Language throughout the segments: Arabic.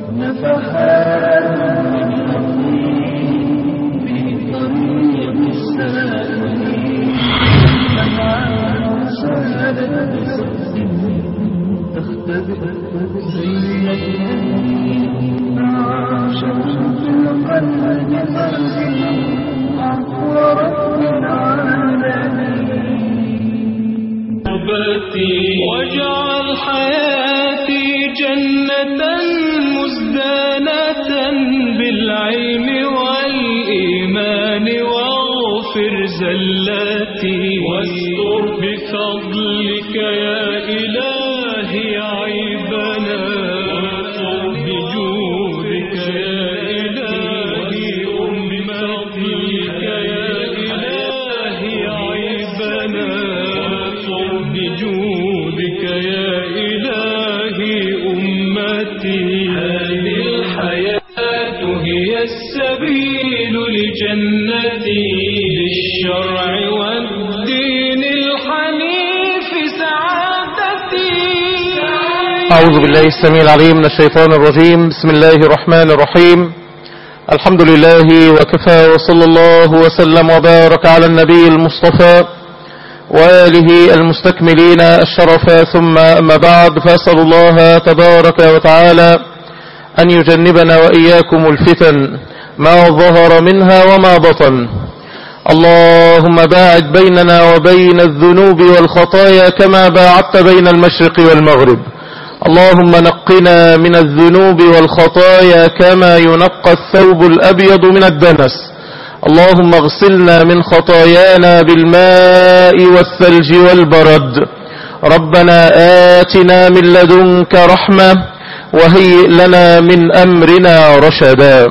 نفحات من يقين في طريق السالكين نفعات سالت بصدق تختبئ زينة عاشت في القلب عفو رب العالمين واجعل حياتي جنة مزدانة بالعلم والإيمان واغفر زلاتي واستر بفضلك يا إلهي عيبنا واغفر بجودك يا إلهي بفضلك يا إلهي عيبنا واغفر بجودك يا إلهي أمتي هذه الحياة هي السبيل لجنتي بالشرع والدين الحنيف سعادتي. أعوذ بالله السميع العليم من الشيطان الرجيم. بسم الله الرحمن الرحيم. الحمد لله وكفى وصلى الله وسلم وبارك على النبي المصطفى وآله المستكملين الشرف، ثم أما بعد، فأسأل الله تبارك وتعالى أن يجنبنا وإياكم الفتن ما ظهر منها وما بطن. اللهم باعد بيننا وبين الذنوب والخطايا كما باعدت بين المشرق والمغرب. اللهم نقنا من الذنوب والخطايا كما ينقى الثوب الأبيض من الدنس. اللهم اغسلنا من خطايانا بالماء والثلج والبرد. ربنا آتنا من لدنك رحمة وهيئ لنا من أمرنا رشدا.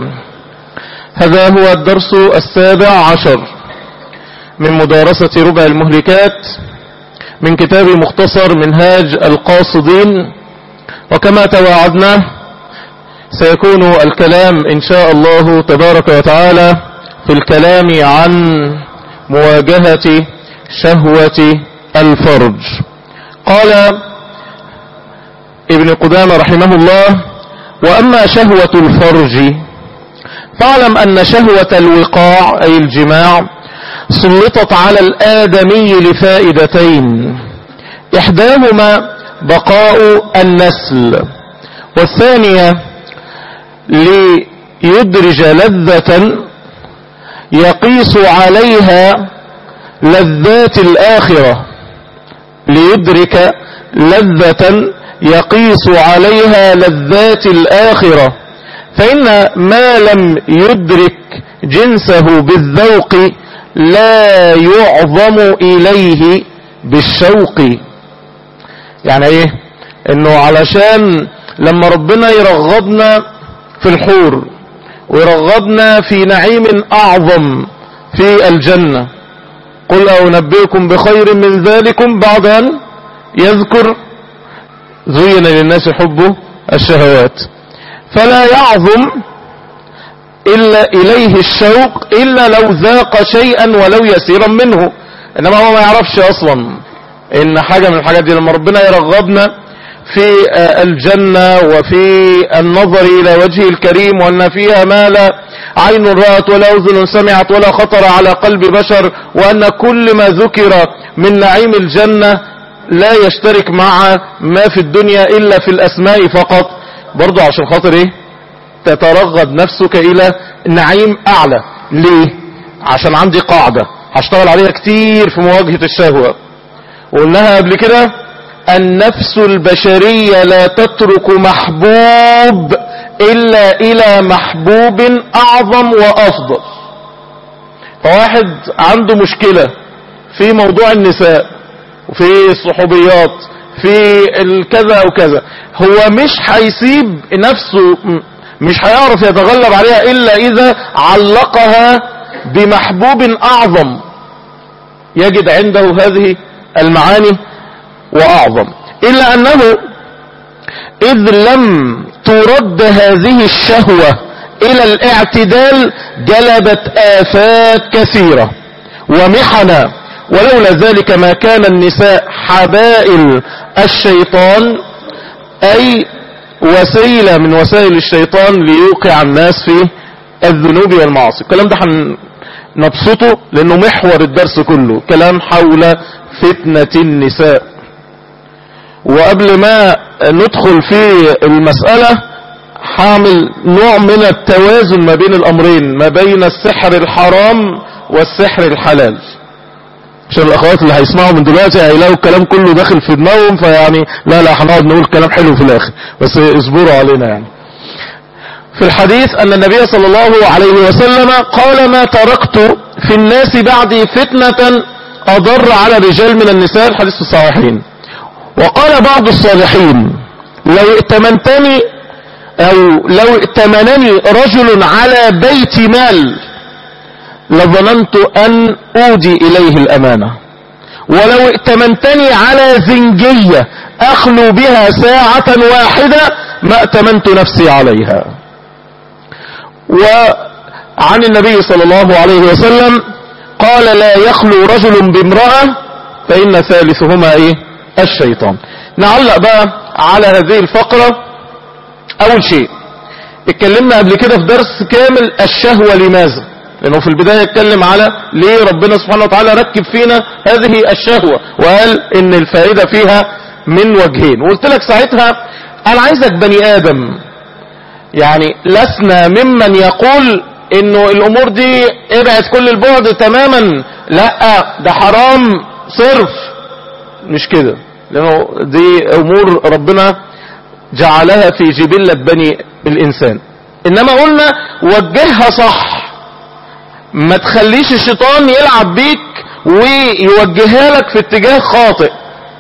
هذا هو الدرس 17 من مدارسة ربع المهلكات من كتاب مختصر منهاج القاصدين. وكما تواعدنا سيكون الكلام إن شاء الله تبارك وتعالى في الكلام عن مواجهة شهوة الفرج. قال ابن قدامة رحمه الله: وأما شهوة الفرج فاعلم أن شهوة الوقاع أي الجماع سلطت على الآدمي لفائدتين: إحداهما بقاء النسل، والثانية ليدرج لذة يقيس عليها لذات الآخرة، ليدرك لذة يقيس عليها لذات الآخرة. فإن ما لم يدرك جنسه بالذوق لا يعظم إليه بالشوق. يعني ايه؟ انه علشان لما ربنا يرغبنا في الحور ويرغبنا في نعيم اعظم في الجنة، قل أنبئكم بخير من ذلكم بعد أن يذكر زين للناس حب الشهوات، فلا يعظم إلا إليه الشوق إلا لو ذاق شيئا ولو يسيرا منه. إنما هو ما يعرفش أصلا إن حاجة من الحاجات دي. لما ربنا يرغبنا في الجنة وفي النظر إلى وجهه الكريم، وأن فيها ما لا عين رأت ولا أذن سمعت ولا خطر على قلب بشر، وأن كل ما ذكر من نعيم الجنة لا يشترك مع ما في الدنيا إلا في الأسماء فقط، برضو عشان خاطر إيه؟ تترغب نفسك إلى نعيم أعلى. ليه؟ عشان عندي قاعدة هشتغل عليها كتير في مواجهة الشهوة، وقلناها قبل كده: النفس البشرية لا تترك محبوب إلا إلى محبوب أعظم وأفضل. فواحد عنده مشكلة في موضوع النساء وفي الصحوبيات في الكذا وكذا، هو مش هيسيب نفسه، مش هيعرف يتغلب عليها إلا إذا علقها بمحبوب أعظم يجد عنده هذه المعاني وأعظم. إلا أنه إذ لم ترد هذه الشهوة إلى الاعتدال جلبت آفات كثيرة ومحنا، ولولا ذلك ما كان النساء حبائل الشيطان، أي وسيلة من وسائل الشيطان ليوقع الناس في الذنوب والمعاصي. الكلام ده هنبسطه لانه محور الدرس كله، كلام حول فتنة النساء. وقبل ما ندخل في المسألة هعمل نوع من التوازن ما بين الامرين، ما بين السحر الحرام والسحر الحلال، عشان الاخوات اللي هيسمعوا من دلوقتي هيلاقوا الكلام كله داخل في دماغهم، فيعني لا هنقعد نقول كلام حلو في الاخر، بس اصبروا علينا. يعني في الحديث ان النبي صلى الله عليه وسلم قال: ما تركت في الناس بعدي فتنة اضر على الرجال من النساء، الحديث في الصحيحين. وقال بعض الصالحين: لو ائتمنتني او لو ائتمنني رجل على بيت مال لظننت ان اودي اليه الامانة، ولو ائتمنتني على زنجية اخلو بها ساعة واحدة ما ائتمنت نفسي عليها. وعن النبي صلى الله عليه وسلم قال: لا يخلو رجل بامرأة فإن ثالثهما الشيطان. نعلق بقى على هذه الفقرة. اول شيء اتكلمنا قبل كده في درس كامل الشهوة لماذا، لانه في البداية اتكلم على ليه ربنا سبحانه وتعالى ركب فينا هذه الشهوة، وقال ان الفائدة فيها من وجهين. وقلت لك ساعتها انا عايزك بني ادم، يعني لسنا ممن يقول انه الامور دي ابعد كل البعد تماما، لا ده حرام صرف، مش كده، لانه دي امور ربنا جعلها في جبلة بني الانسان. انما قلنا وجهها صح، ما تخليش الشيطان يلعب بيك ويوجهها لك في اتجاه خاطئ.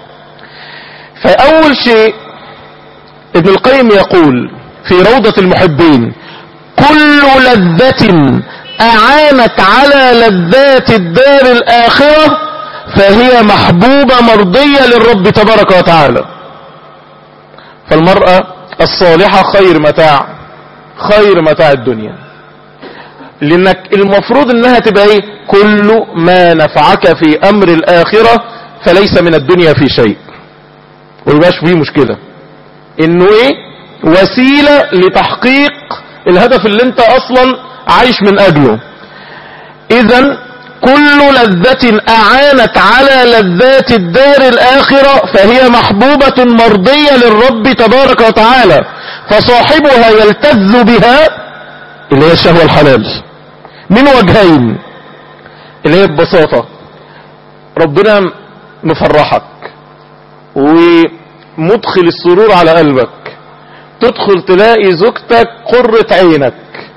فاول شيء ابن القيم يقول في روضة المحبين: كل لذة اعانت على لذات الدار الاخرة فهي محبوبة مرضية للرب تبارك وتعالى. فالمرأة الصالحة خير متاع الدنيا، لانك المفروض انها تبقى كل ما نفعك في امر الاخرة فليس من الدنيا في شيء، ويبقاش فيه مشكلة، انه وسيلة لتحقيق الهدف اللي انت اصلا عايش من اجله. اذن كل لذة اعانت على لذات الدار الاخرة فهي محبوبة مرضية للرب تبارك وتعالى، فصاحبها يلتذ بها، اللي هي الشهوة الحلال، من وجهين، اللي هي ببساطة ربنا مفرحك ومدخل السرور على قلبك، تدخل تلاقي زوجتك قرة عينك،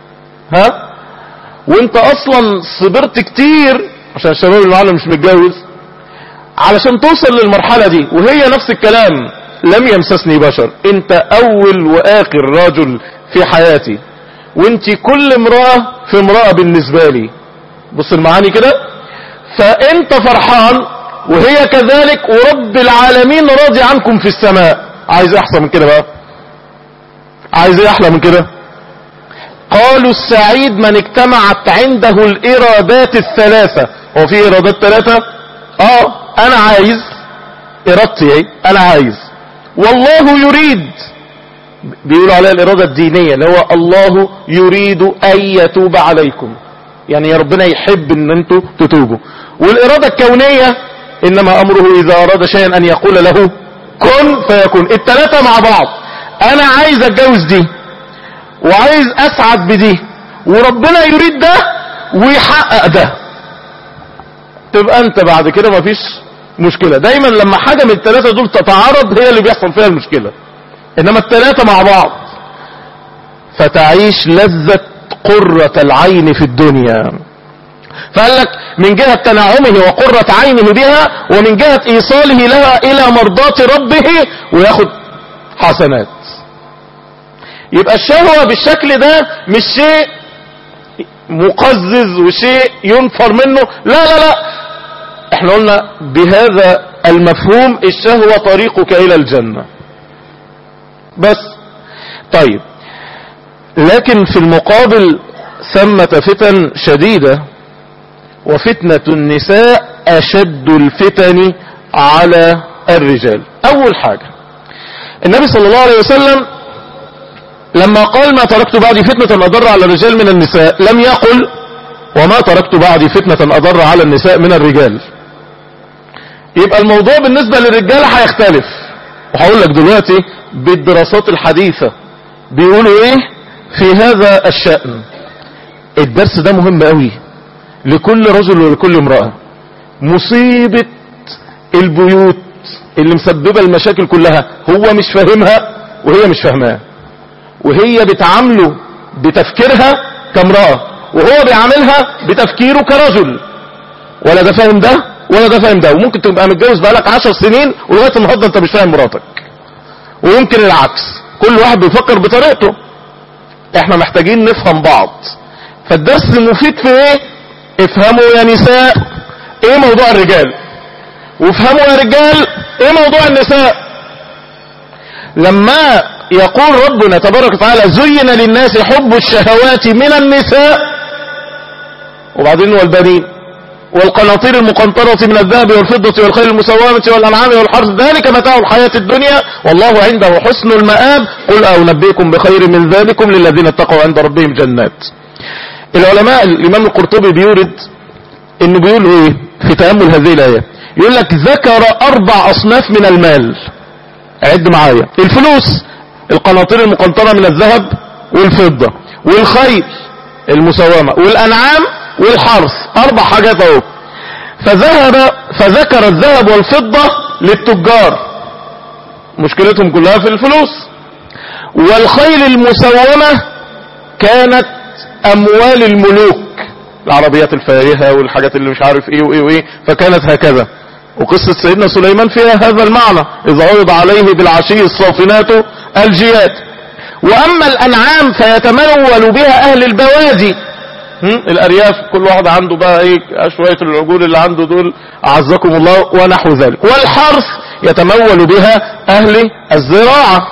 وانت اصلا صبرت كتير، عشان الشباب اللي معنا مش متجوز، علشان توصل للمرحلة دي، وهي نفس الكلام: لم يمسسني بشر، انت اول واخر رجل في حياتي، وانت كل امرأة في امرأة بالنسبة لي. بص المعاني كده، فانت فرحان وهي كذلك، ورب العالمين راضي عنكم في السماء. عايز احسن من كده بقى؟ عايز ايه احلى من كده؟ قالوا: السعيد من اجتمعت عنده الارادات الثلاثة. هو في ارادات ثلاثة؟ انا عايز، ارادتي انا عايز، والله يريد، بيقولوا عليها الارادة الدينية، اللي هو الله يريد ان يتوب عليكم، يعني يا ربنا يحب ان انتوا تتوبوا. والارادة الكونية: انما امره اذا اراد شيئا ان يقول له كن فيكون. الثلاثة مع بعض، انا عايز اتجوز دي وعايز اسعد بدي، وربنا يريد ده ويحقق ده، تبقى انت بعد كده مفيش مشكلة. دايما لما حاجة من الثلاثة دول تتعارض هي اللي بيحصل فيها المشكلة، انما الثلاثة مع بعض فتعيش لذة قرة العين في الدنيا. فقال لك من جهة تنعمه وقرة عينه بها، ومن جهة ايصاله لها الى مرضات ربه وياخد حسنات. يبقى الشهوة بالشكل ده مش شيء مقزز وشيء ينفر منه، لا، احنا قلنا بهذا المفهوم الشهوة طريقك الى الجنة بس. طيب، لكن في المقابل ثمة فتن شديدة، وفتنة النساء اشد الفتن على الرجال. اول حاجة النبي صلى الله عليه وسلم لما قال ما تركت بعدي فتنة أضر على الرجال من النساء لم يقل وما تركت بعدي فتنة أضر على النساء من الرجال. يبقى الموضوع بالنسبة للرجال هيختلف، وهقول لك دلوقتي بالدراسات الحديثة بيقولوا ايه في هذا الشأن. الدرس ده مهم قوي لكل رجل ولكل امرأة. مصيبة البيوت اللي مسببة المشاكل كلها هو مش فاهمها وهي مش فاهمها، وهي بتعامله بتفكيرها كامرأة وهو بيعاملها بتفكيره كرجل، ولا ده فاهم ده ولا ده فاهم ده. وممكن تبقى متجوز بقالك 10 سنين ولغاية النهارده انت مش فاهم مراتك، ويمكن العكس، كل واحد بيفكر بطريقته. احنا محتاجين نفهم بعض. فالدرس المفيد في ايه؟ افهموا يا نساء ايه موضوع الرجال، وافهموا يا رجال ايه موضوع النساء. لما يقول ربنا تبارك وتعالى زين للناس حب الشهوات من النساء، وبعدين والبنين والقناطير المقنطرة من الذهب والفضة والخيل المسومة والأنعام والحرث ذلك متاع الحياة الدنيا والله عنده حسن المآب قل أنبئكم بخير من ذلكم للذين اتقوا عند ربهم جنات. العلماء الإمام القرطبي بيورد إنه بيقول إيه في تأمل هذه الآية، يقول لك ذكر 4 أصناف من المال. عد معايا: الفلوس، القناطير المقنطرة من الذهب والفضة، والخيل المسومة، والأنعام، والحرث. 4 حاجات اهو. فذكر الذهب والفضة للتجار، مشكلتهم كلها في الفلوس. والخيل المسومة كانت اموال الملوك، العربيات الفارهة والحاجات اللي مش عارف ايه وايه وايه، فكانت هكذا. وقصة سيدنا سليمان فيها هذا المعنى: إذ عرض عليه بالعشي الصافنات الجياد. وأما الأنعام فيتمول بها أهل البوادي، الأرياف، كل واحد عنده بقى ايه شوية العجول اللي عنده دول أعزكم الله ونحو ذلك. والحرث يتمول بها أهل الزراعة.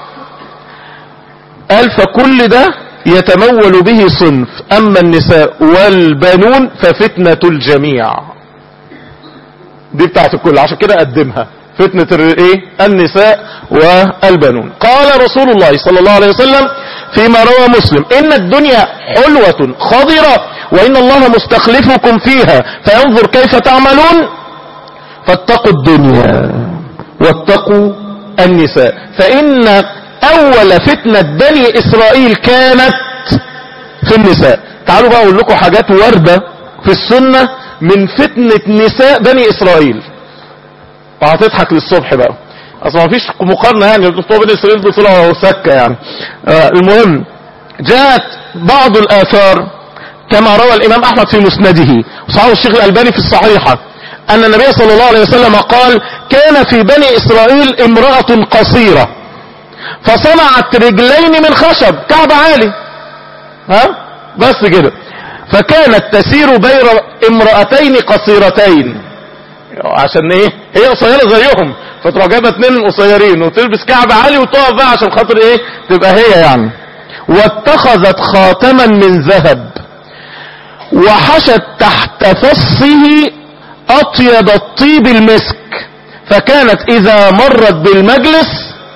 قال فكل ده يتمول به صنف، أما النساء والبنون ففتنة الجميع. دي بتاعت الكل، عشان كده قدمها فتنة ايه النساء والبنون. قال رسول الله صلى الله عليه وسلم فيما روى مسلم: إن الدنيا حلوة خضرة وإن الله مستخلفكم فيها فينظر كيف تعملون فاتقوا الدنيا واتقوا النساء فإن أول فتنة بني إسرائيل كانت في النساء. تعالوا بقى أقول لكم حاجات واردة في السنة من فتنة نساء بني إسرائيل، وهتضحك للصبح بقى. اصلا مفيش مقارنة يعني بتوع بني اسرائيل بطلعوا سكة يعني. المهم جاءت بعض الآثار كما روى الإمام أحمد في مسنده وصححه الشيخ الألباني في الصحيحة أن النبي صلى الله عليه وسلم قال: كان في بني إسرائيل امرأة قصيرة فصنعت رجلين من خشب، كعب عالي، بس كده، فكانت تسير بين امرأتين قصيرتين، عشان ايه هي قصيرة زيهم، فتروح جايبه 2 قصيرين وتلبس كعب عالي وتقف بقى عشان خاطر ايه تبقى هي يعني. واتخذت خاتما من ذهب وحشت تحت فصه اطيب الطيب المسك، فكانت اذا مرت بالمجلس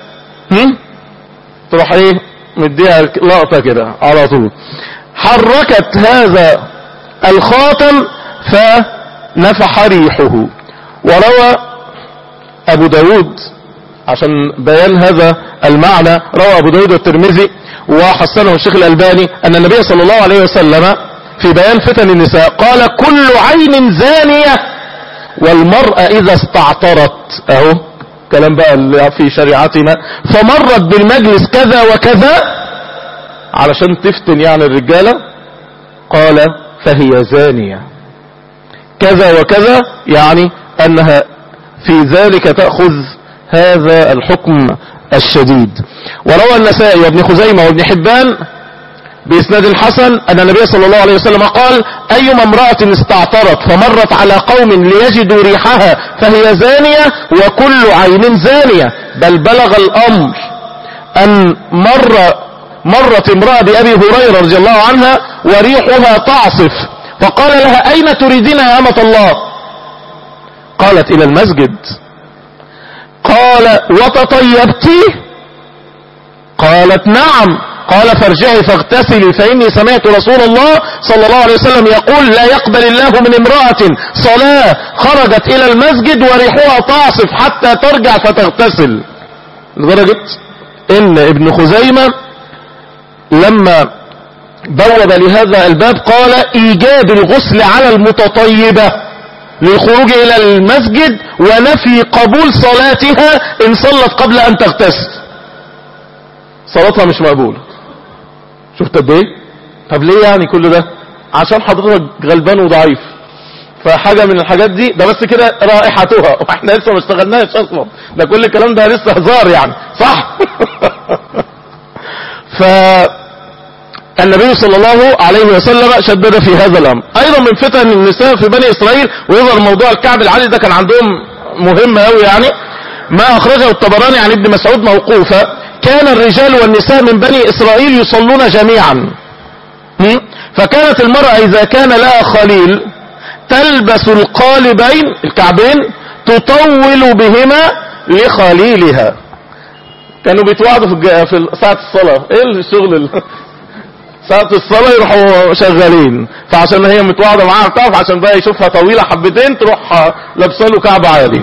تروح ايه مديها لقطة كده على طول، حركت هذا الخاتم فنفح ريحه. وروى أبو داود عشان بيان هذا المعنى، روى أبو داود والترمذي وحسنه الشيخ الألباني أن النبي صلى الله عليه وسلم في بيان فتن النساء قال: كل عين زانية والمرأة إذا استعطرت، أهو كلام بقى اللي في شريعتنا، فمرت بالمجلس كذا وكذا علشان تفتن يعني الرجالة، قال فهي زانية كذا وكذا، يعني أنها في ذلك تأخذ هذا الحكم الشديد. وروى النسائي وابن خزيمة وابن حبان بإسناد حسن أن النبي صلى الله عليه وسلم قال: أيما امرأة استعطرت فمرت على قوم ليجدوا ريحها فهي زانية وكل عين زانية. بل بلغ الأمر أن مرت امرأة بأبي هريرة رضي الله عنها وريحها تعصف، فقال لها: أين تريدين يا أمة الله؟ قالت: إلى المسجد. قال: وتطيبتي؟ قالت: نعم. قال فارجعي فاغتسلي فإني سمعت رسول الله صلى الله عليه وسلم يقول لا يقبل الله من امرأة صلاة خرجت إلى المسجد وريحها تعصف حتى ترجع فتغتسل. لدرجة إن ابن خزيمة لما بوب لهذا الباب قال إيجاب الغسل على المتطيبة للخروج إلى المسجد ونفي قبول صلاتها إن صلت قبل أن تغتسل. صلاتها مش مقبولة. شفت قد ايه؟ طب ليه يعني كل ده؟ عشان حضرتك غلبان وضعيف. فحاجة من الحاجات دي ده بس كده رائحتها، واحنا لسه ما اشتغلناش اصلا، ده كل الكلام ده لسه هزار يعني، صح؟ فالنبي صلى الله عليه وسلم شدد في هذا الامر. ايضا من فتن النساء في بني اسرائيل، ويظهر موضوع الكعب العالي ده كان عندهم مهم قوي يعني، ما اخرجه الطبراني عن ابن مسعود موقوفا: كان الرجال والنساء من بني إسرائيل يصلون جميعا، فكانت المرأة إذا كان لها خليل تلبس القالبين الكعبين تطول بهما لخليلها. كانوا بيتوعدوا في ساعة الصلاة، ايه الشغل ساعة الصلاة يروحوا شغالين، فعشان هي متوعدة معاها بتاعه، عشان بقى يشوفها طويلة حبتين تروح لابسه له كعب عالي.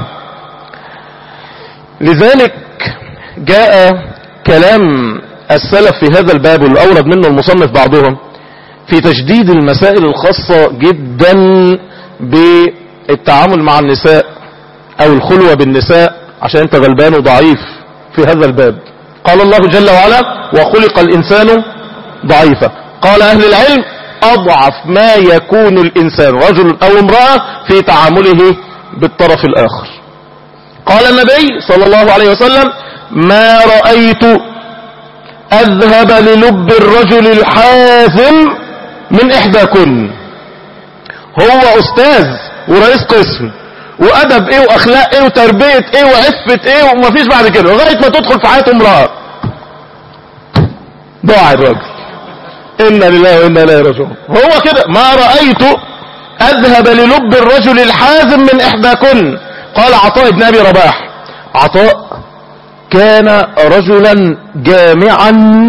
لذلك جاء كلام السلف في هذا الباب واللي أورد منه المصنف بعضهم في تشديد المسائل الخاصة جدا بالتعامل مع النساء أو الخلوة بالنساء، عشان انت غلبان وضعيف في هذا الباب. قال الله جل وعلا: وخلق الإنسان ضعيفا. قال أهل العلم: أضعف ما يكون الإنسان رجل أو امرأة في تعامله بالطرف الآخر. قال النبي صلى الله عليه وسلم: ما رأيت أذهب للب الرجل الحازم من إحداكن. هو أستاذ ورئيس قسم وأدب إيه وأخلاق إيه وتربية إيه وعفة إيه ومفيش بعد كده، لغاية ما تدخل في حياة امرأة ضاع الراجل. إنا لله وإنا إليه راجعون. هو كده: ما رأيت أذهب للب الرجل الحازم من إحداكن. قال عطاء بن أبي رباح. عطاء كان رجلا جامعا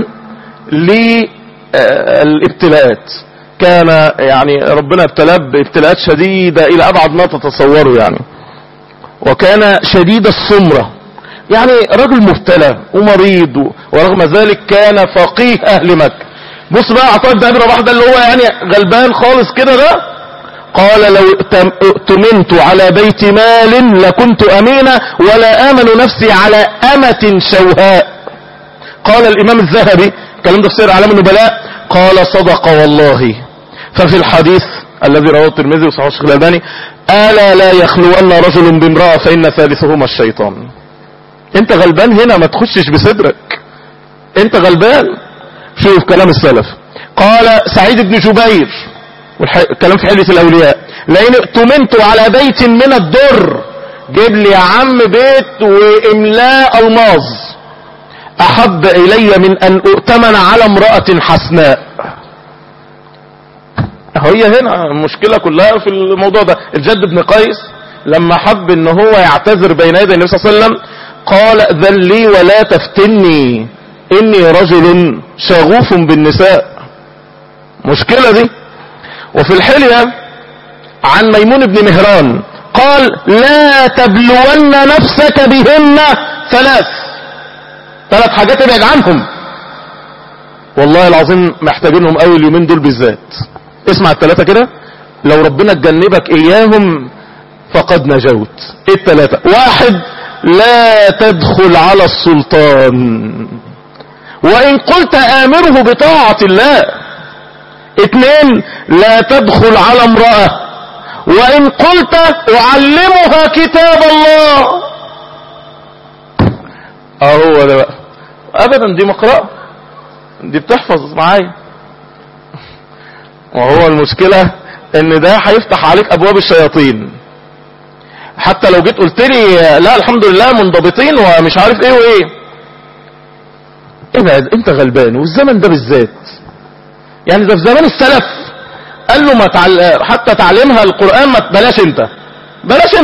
للابتلاءات، كان يعني ربنا ابتلاه بابتلاءات شديدة إلى أبعد ما تتصوروا يعني، وكان شديد السمرة، يعني رجل مبتلى ومريض، ورغم ذلك كان فقيه أهل مكة. بص بقى عطاء بن أبي رباح ده اللي هو يعني غلبان خالص كده ده، قال: لو ائتمنت على بيت مال لكنت أمينا ولا آمن نفسي على أمة شوهاء. قال الإمام الذهبي، كلام ده في سير أعلام النبلاء، قال: صدق والله. ففي الحديث الذي رواه الترمذي وصححه الشيخ الألباني: ألا لا يخلون رجل بامرأة فإن ثالثهما الشيطان. انت غلبان هنا، ما تخشش بصدرك، انت غلبان. شوف كلام السلف. قال سعيد بن جبير، والكلام في حلية الأولياء: لئن ائتمنت على بيت من الدر، جيب لي يا عم بيت وإملاء الماظ، أحب إلي من أن أؤتمن على امرأة حسناء. هي هنا المشكلة كلها في الموضوع ده. الجد بن قيس لما حب ان هو يعتذر بين يدي النبي صلى الله عليه وسلم قال: ذل لي ولا تفتني إني رجل شغوف بالنساء. مشكلة دي. وفي الحلية عن ميمون بن مهران قال: لا تبلون نفسك بهن ثلاث حاجات ابعد عنهم، والله العظيم محتاجينهم قوي اليومين دول بالذات. اسمع الثلاثة كده، لو ربنا تجنبك اياهم فقد نجوت. ايه الثلاثة؟ 1: لا تدخل على السلطان وإن قلت آمره بطاعة الله. 2: لا تدخل على امرأة وإن قلت أعلمها كتاب الله. هو ده بقى أبدا، دي مقرأة، دي بتحفظ معايا. وهو المشكلة ان ده هيفتح عليك ابواب الشياطين. حتى لو جيت قلت لي لا الحمد لله منضبطين ومش عارف ايه وايه، ابعد، انت غلبان. والزمن ده بالذات يعني، ده في زمان السلف قال له ما حتى تعلمها القرآن ما بلاش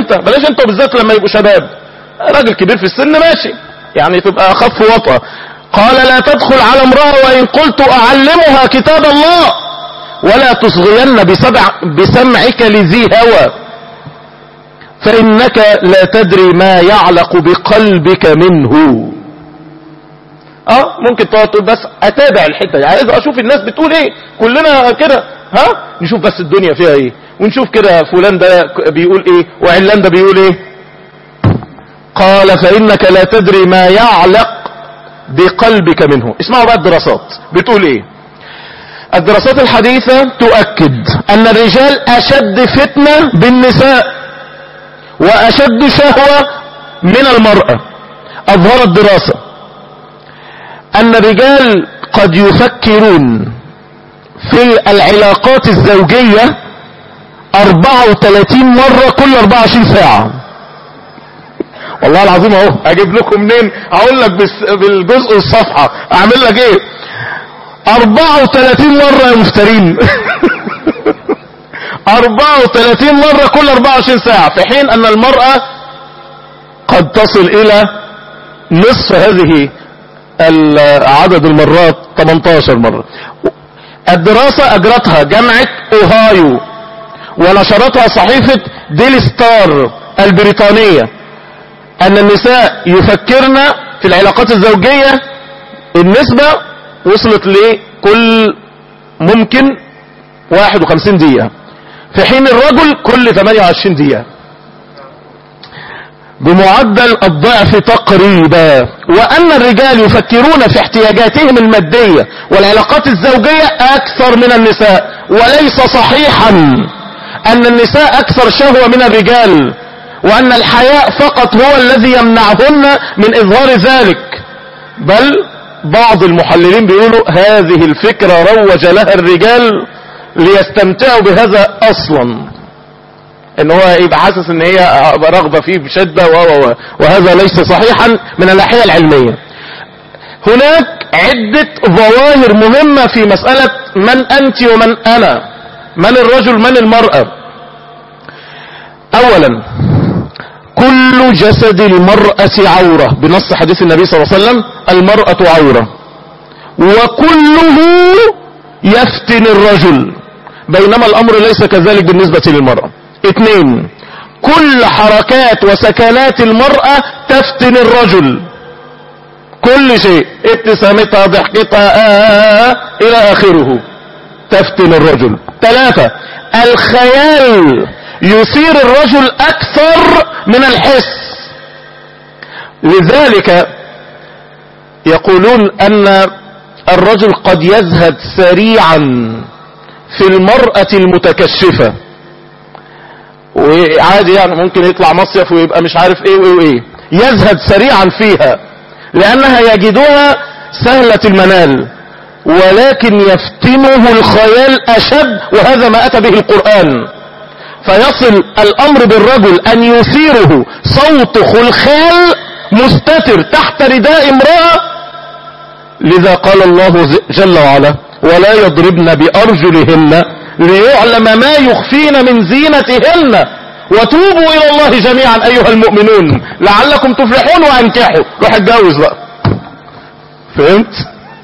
انت، وبالذات لما يبقوا شباب. راجل كبير في السن ماشي يعني تبقى اخف وطأة، قال لا تدخل على امرأة وإن قلت أعلمها كتاب الله، ولا تصغين بسمعك لذي هوى، فإنك لا تدري ما يعلق بقلبك منه. ممكن تقعد تقول بس اتابع الحتة دي، عايز اشوف الناس بتقول ايه، كلنا كده نشوف بس الدنيا فيها ايه، ونشوف كده فلان ده بيقول ايه وعلان ده بيقول ايه. قال فإنك لا تدري ما يعلق بقلبك منه. اسمعوا بقى الدراسات بتقول ايه. الدراسات الحديثة تؤكد ان الرجال اشد فتنة بالنساء واشد شهوة من المرأة. اظهرت دراسة ان الرجال قد يفكرون في العلاقات الزوجية 34 مرة كل 24 ساعة. والله العظيم اهو اجيب لكم منين، اقول لك بالجزء الصفحة اعمل لك ايه. 34 مرة يا مفترين 34 مرة كل 24 ساعة، في حين ان المرأة قد تصل الى نصف هذه عدد المرات 18 مرة. الدراسة اجرتها جامعة اوهايو ونشرتها صحيفة ديلي ستار البريطانية، ان النساء يفكرن في العلاقات الزوجية النسبة وصلت لكل ممكن 51 دقيقة، في حين الرجل كل 28 دقيقة بمعدل الضعف تقريبا. وان الرجال يفكرون في احتياجاتهم المادية والعلاقات الزوجية اكثر من النساء، وليس صحيحا ان النساء اكثر شهوة من الرجال، وان الحياء فقط هو الذي يمنعهن من اظهار ذلك. بل بعض المحللين بيقولوا هذه الفكرة روج لها الرجال ليستمتعوا بهذا اصلا، ان هو يبقى حاسس ان هي رغبة فيه بشدة وهذا ليس صحيحا من الناحية العلمية. هناك عدة ظواهر مهمة في مسألة من انت ومن انا، من الرجل من المرأة. اولا كل جسد المرأة عورة بنص حديث النبي صلى الله عليه وسلم المرأة عورة، وكله يفتن الرجل، بينما الامر ليس كذلك بالنسبة للمرأة. اثنين كل حركات وسكنات المرأة تفتن الرجل، كل شيء، ابتسامتها ضحكتها الى اخره تفتن الرجل. ثلاثة الخيال يثير الرجل اكثر من الحس، لذلك يقولون ان الرجل قد يزهد سريعا في المرأة المتكشفة، وعادي يعني ممكن يطلع مصيف ويبقى مش عارف ايه وايه، يزهد سريعا فيها لانها يجدها سهلة المنال، ولكن يفتنه الخيال اشد، وهذا ما اتى به القرآن. فيصل الامر بالرجل ان يثيره صوت خلخال مستتر تحت رداء امرأة، لذا قال الله جل وعلا ولا يضربن بارجلهن ليعلم ما يخفين من زينتهن وتوبوا الى الله جميعا ايها المؤمنون لعلكم تفلحون وانكحوا. روح اتجوز بقى. فهمت؟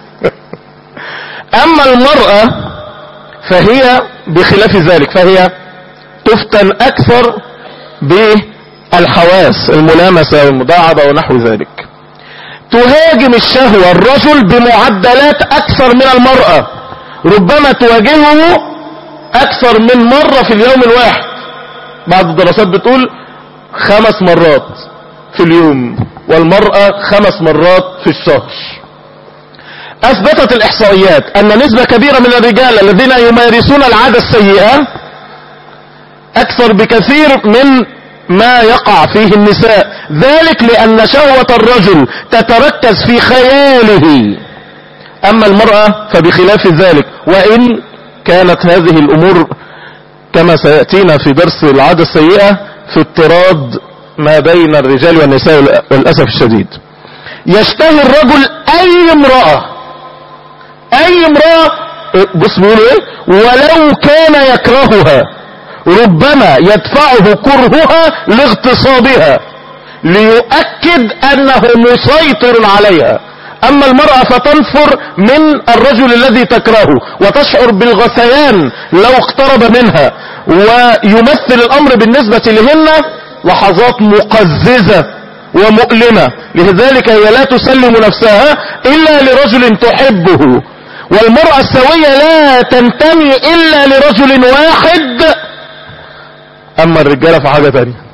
اما المرأة فهي بخلاف ذلك، فهي تفتن اكثر بالحواس، الملامسة والمداعبة ونحو ذلك. تهاجم الشهوة الرجل بمعدلات اكثر من المرأة، ربما تواجهه اكثر من مرة في اليوم الواحد. بعض الدراسات بتقول 5 مرات في اليوم، والمرأة 5 مرات في الشهر. اثبتت الاحصائيات ان نسبة كبيرة من الرجال الذين يمارسون العادة السيئة اكثر بكثير من ما يقع فيه النساء، ذلك لان شهوة الرجل تتركز في خياله، اما المرأة فبخلاف ذلك. وان كانت هذه الامور كما سيأتينا في درس العادة السيئة في اضطراد ما بين الرجال والنساء والأسف الشديد. يشتهي الرجل اي امرأة، اي امرأة، بص بيقولوا ايه، ولو كان يكرهها ربما يدفعه كرهها لاغتصابها ليؤكد انه مسيطر عليها. اما المرأة فتنفر من الرجل الذي تكرهه وتشعر بالغثيان لو اقترب منها، ويمثل الامر بالنسبة لهن لحظات مقززة ومؤلمة. لذلك هي لا تسلم نفسها الا لرجل تحبه، والمرأة السوية لا تنتمي الا لرجل واحد. اما الرجالة فحاجة تانية.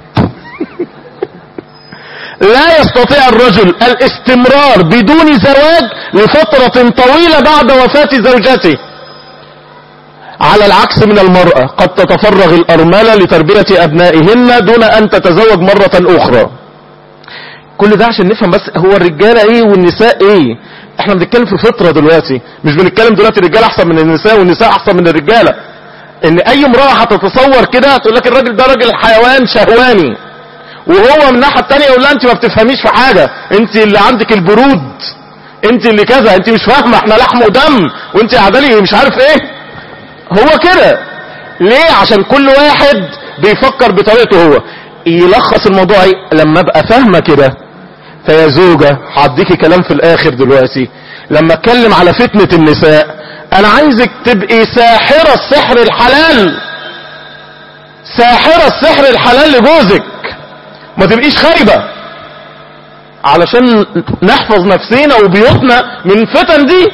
لا يستطيع الرجل الاستمرار بدون زواج لفترة طويلة بعد وفاة زوجته، على العكس من المرأة قد تتفرغ الأرملة لتربية أبنائهن دون أن تتزوج مرة أخرى. كل ده عشان نفهم بس هو الرجالة ايه والنساء ايه. احنا بنتكلم في فطرة دلوقتي، مش بنتكلم دلوقتي الرجال احسن من النساء والنساء احسن من الرجالة. ان اي امرأة هتتصور كده تقول لك الراجل ده راجل حيوان شهواني، وهو من الناحية التانية يقول لها انت ما بتفهميش في حاجة، انت اللي عندك البرود، انت اللي كذا، انت مش فاهمة، احنا لحم ودم وانت قاعدالي مش عارف ايه. هو كده ليه؟ عشان كل واحد بيفكر بطريقته هو. يلخص الموضوع ايه؟ لما ابقى فاهمة كده، فيا زوجة هديكي كلام في الاخر دلوقتي لما اتكلم على فتنة النساء، انا عايزك تبقي ساحرة السحر الحلال، ساحرة السحر الحلال لجوزك، ما تبقيش خايبة، علشان نحفظ نفسينا وبيوتنا من الفتن دي.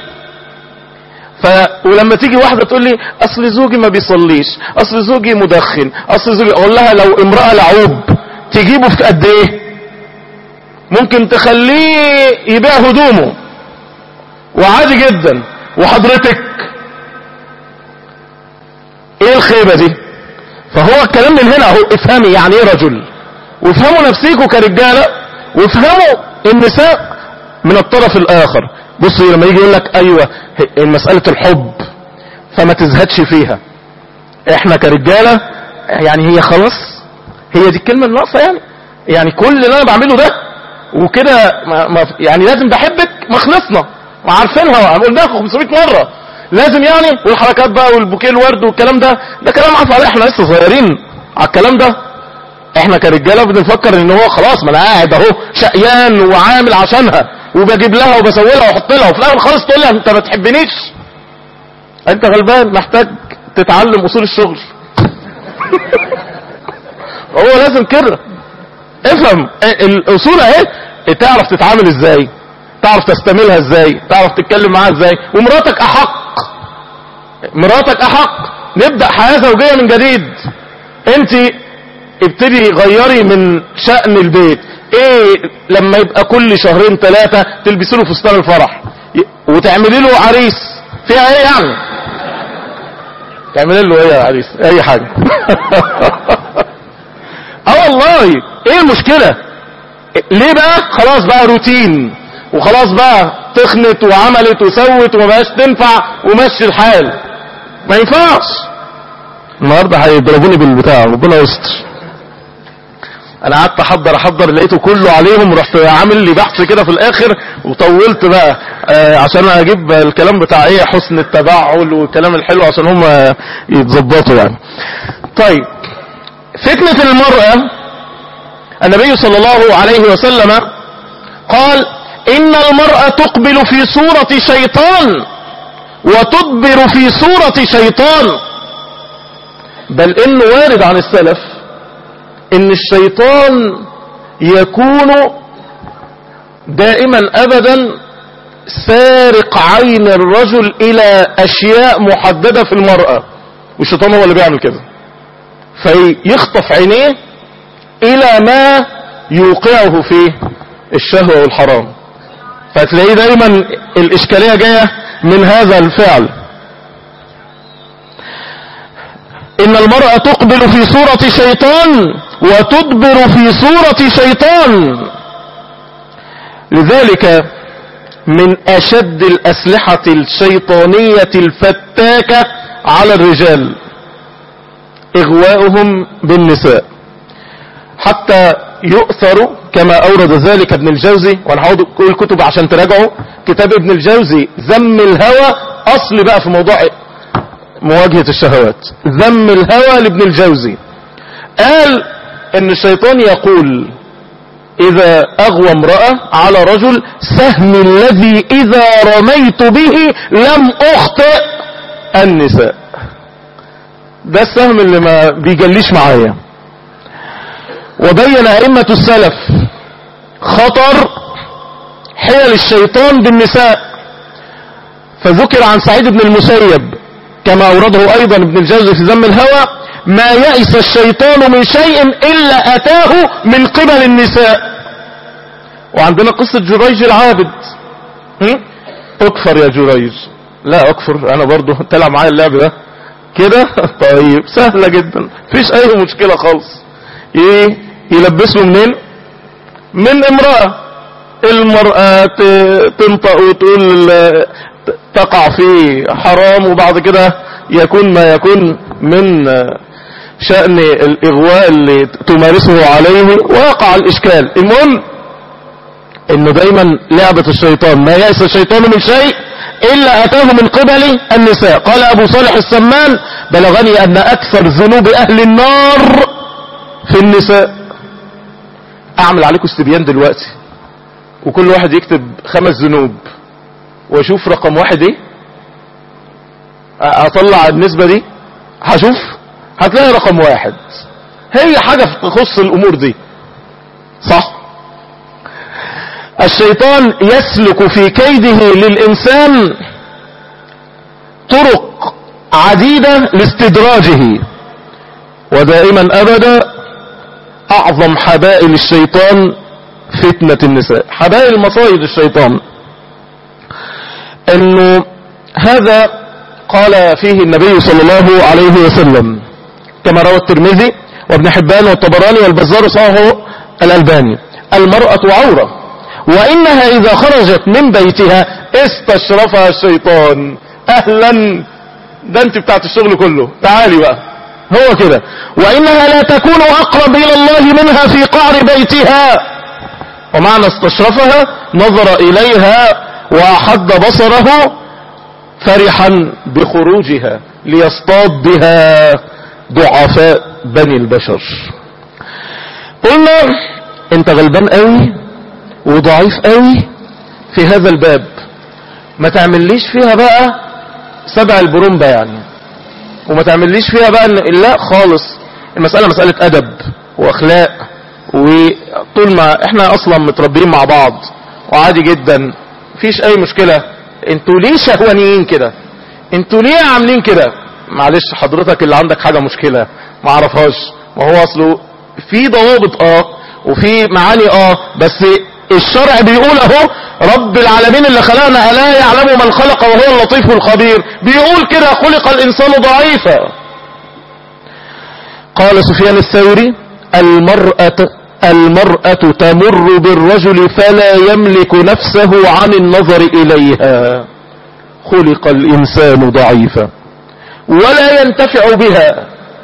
ولما تيجي واحدة تقول لي اصل زوجي ما بيصليش، اصل زوجي مدخن، اصل زوجي، اقول لها لو امرأة لعوب تجيبه في قد ايه؟ ممكن تخليه يبيع هدومه وعادي جدا، وحضرتك ايه الخيبة دي؟ فهو الكلام من هنا اهو. افهمي يعني ايه رجل، وافهموا نفسيكوا كرجالة، وافهموا النساء من الطرف الاخر. بصي لما يجي يقول لك ايوه مسألة الحب فما تزهدش فيها، احنا كرجالة يعني هي خلاص هي دي الكلمة الناقصة، يعني كل اللي انا بعمله ده وكده يعني لازم بحبك، ما خلصنا وعارفينها قلناها 500 مرة، لازم يعني. والحركات بقى والبوكيه الورد والكلام ده كلام عفوا عليه، احنا لسه صغيرين على الكلام ده. احنا كرجاله بنفكر ان هو خلاص ما انا قاعد اهو شقيان وعامل عشانها وبجيب لها وبسوي لها واحط لها، وفي الاخر خالص تقول لها انت ما تحبنيش، انت غلبان محتاج تتعلم اصول الشغل. هو لازم كده. افهم الاصول اهي، تعرف تتعامل ازاي، تعرف تستملها ازاي، تعرف تتكلم معاها ازاي. ومراتك احق، مراتك احق. نبدأ حياة زوجية من جديد. انت ابتدي غيري من شأن البيت. ايه لما يبقى كل شهرين 3 تلبسي له فستان الفرح وتعملي له عريس، فيها ايه يعني؟ تعملي له ايه يا عريس؟ اي حاجة. والله ايه المشكلة؟ ليه بقى؟ خلاص بقى روتين، وخلاص بقى تخنت وعملت وسوت وما بقاش تنفع ومشي الحال. ما ينفعش. النهارده هيضربوني بالبتاع، ربنا يستر. انا قعدت احضر لقيته كله عليهم، رحت عامل لي بحث كده في الاخر وطولت بقى عشان اجيب الكلام بتاع ايه حسن التبعل والكلام الحلو عشان هم يتظبطوا يعني. طيب فتنة المرأة، النبي صلى الله عليه وسلم قال ان المرأة تقبل في صورة شيطان وتدبر في صورة شيطان. بل انه وارد عن السلف ان الشيطان يكون دائما ابدا سارق عين الرجل الى اشياء محددة في المرأة، والشيطان هو اللي بيعمل كده، فيخطف عينيه الى ما يوقعه في الشهوة والحرام. فتلاقيه دايما الاشكالية جاية من هذا الفعل. ان المرأة تقبل في صورة شيطان وتدبر في صورة شيطان. لذلك من اشد الاسلحة الشيطانية الفتاكة على الرجال اغواؤهم بالنساء، حتى يؤثر كما اورد ذلك ابن الجوزي. وانا هقول الكتب عشان تراجعوا. كتاب ابن الجوزي ذم الهوى، اصل بقى في موضوع مواجهة الشهوات، ذم الهوى لابن الجوزي. قال ان الشيطان يقول إذا أغوى امرأة على رجل سهم الذي إذا رميت به لم أخطئ النساء. ده السهم اللي ما بيجليش معايا. وبين أئمة السلف خطر حيل الشيطان بالنساء، فذكر عن سعيد بن المسيب كما أورده أيضا ابن الجوزي في ذم الهوى: ما يئس الشيطان من شيء إلا أتاه من قبل النساء. وعندنا قصة جريج العابد. اكفر يا جريج. لا اكفر، انا برضو تلعب معايا اللعب ده كده. طيب سهلة جدا، مفيش اي مشكلة خالص. يلبسه منين؟ من امرأة. المرأة تنطق وتقول تقع في حرام، وبعد كده يكون ما يكون من شأن الإغواء اللي تمارسه عليه ويقع الإشكال. المهم إنه دايما لعبة الشيطان، ما يأس الشيطان من شيء إلا أتاه من قبل النساء. قال أبو صالح السمان: بلغني أن أكثر ذنوب أهل النار في النساء. أعمل عليكم استبيان دلوقتي، وكل واحد يكتب 5 ذنوب واشوف رقم 1 ايه. اطلع النسبة دي، هشوف هتلاقي رقم 1 هي حاجة تخص الامور دي، صح؟ الشيطان يسلك في كيده للانسان طرق عديدة لاستدراجه، ودائما ابدا اعظم حبائل الشيطان فتنة النساء، حبائل مصايد الشيطان. انه هذا قال فيه النبي صلى الله عليه وسلم كما روى الترمذي وابن حبان والطبراني والبزار وصححه الألباني: المرأة عورة، وإنها إذا خرجت من بيتها استشرفها الشيطان. أهلا، ده انت بتاعت الشغل كله، تعالي بقى. هو كده: وإنها لا تكون أقرب إلى الله منها في قعر بيتها. ومعنى استشرفها نظر إليها وأحد بصره فرحا بخروجها ليصطاد بها ضعفاء بني البشر. قلنا انت غلبان قوي وضعيف قوي في هذا الباب، ما تعمليش فيها بقى 7 البرومبا يعني، وما تعمليش فيها بقى لا خالص. المسألة مسألة أدب وأخلاق، وطول ما احنا أصلا متربيين مع بعض وعادي جدا مفيش أي مشكلة. انتوا ليه شهوانيين كده؟ انتوا ليه عاملين كده؟ معلش حضرتك اللي عندك حاجة مشكلة ما عرفهاش، ما هو أصله في ضوابط وفي معاني بس الشرع بيقول اهو: رب العالمين اللي خلقنا ألا يعلم من خلق وهو اللطيف الخبير، بيقول كده: خلق الإنسان ضعيفا. قال سفيان الثوري: المرأة تمر بالرجل فلا يملك نفسه عن النظر إليها، خلق الإنسان ضعيفا ولا ينتفع بها.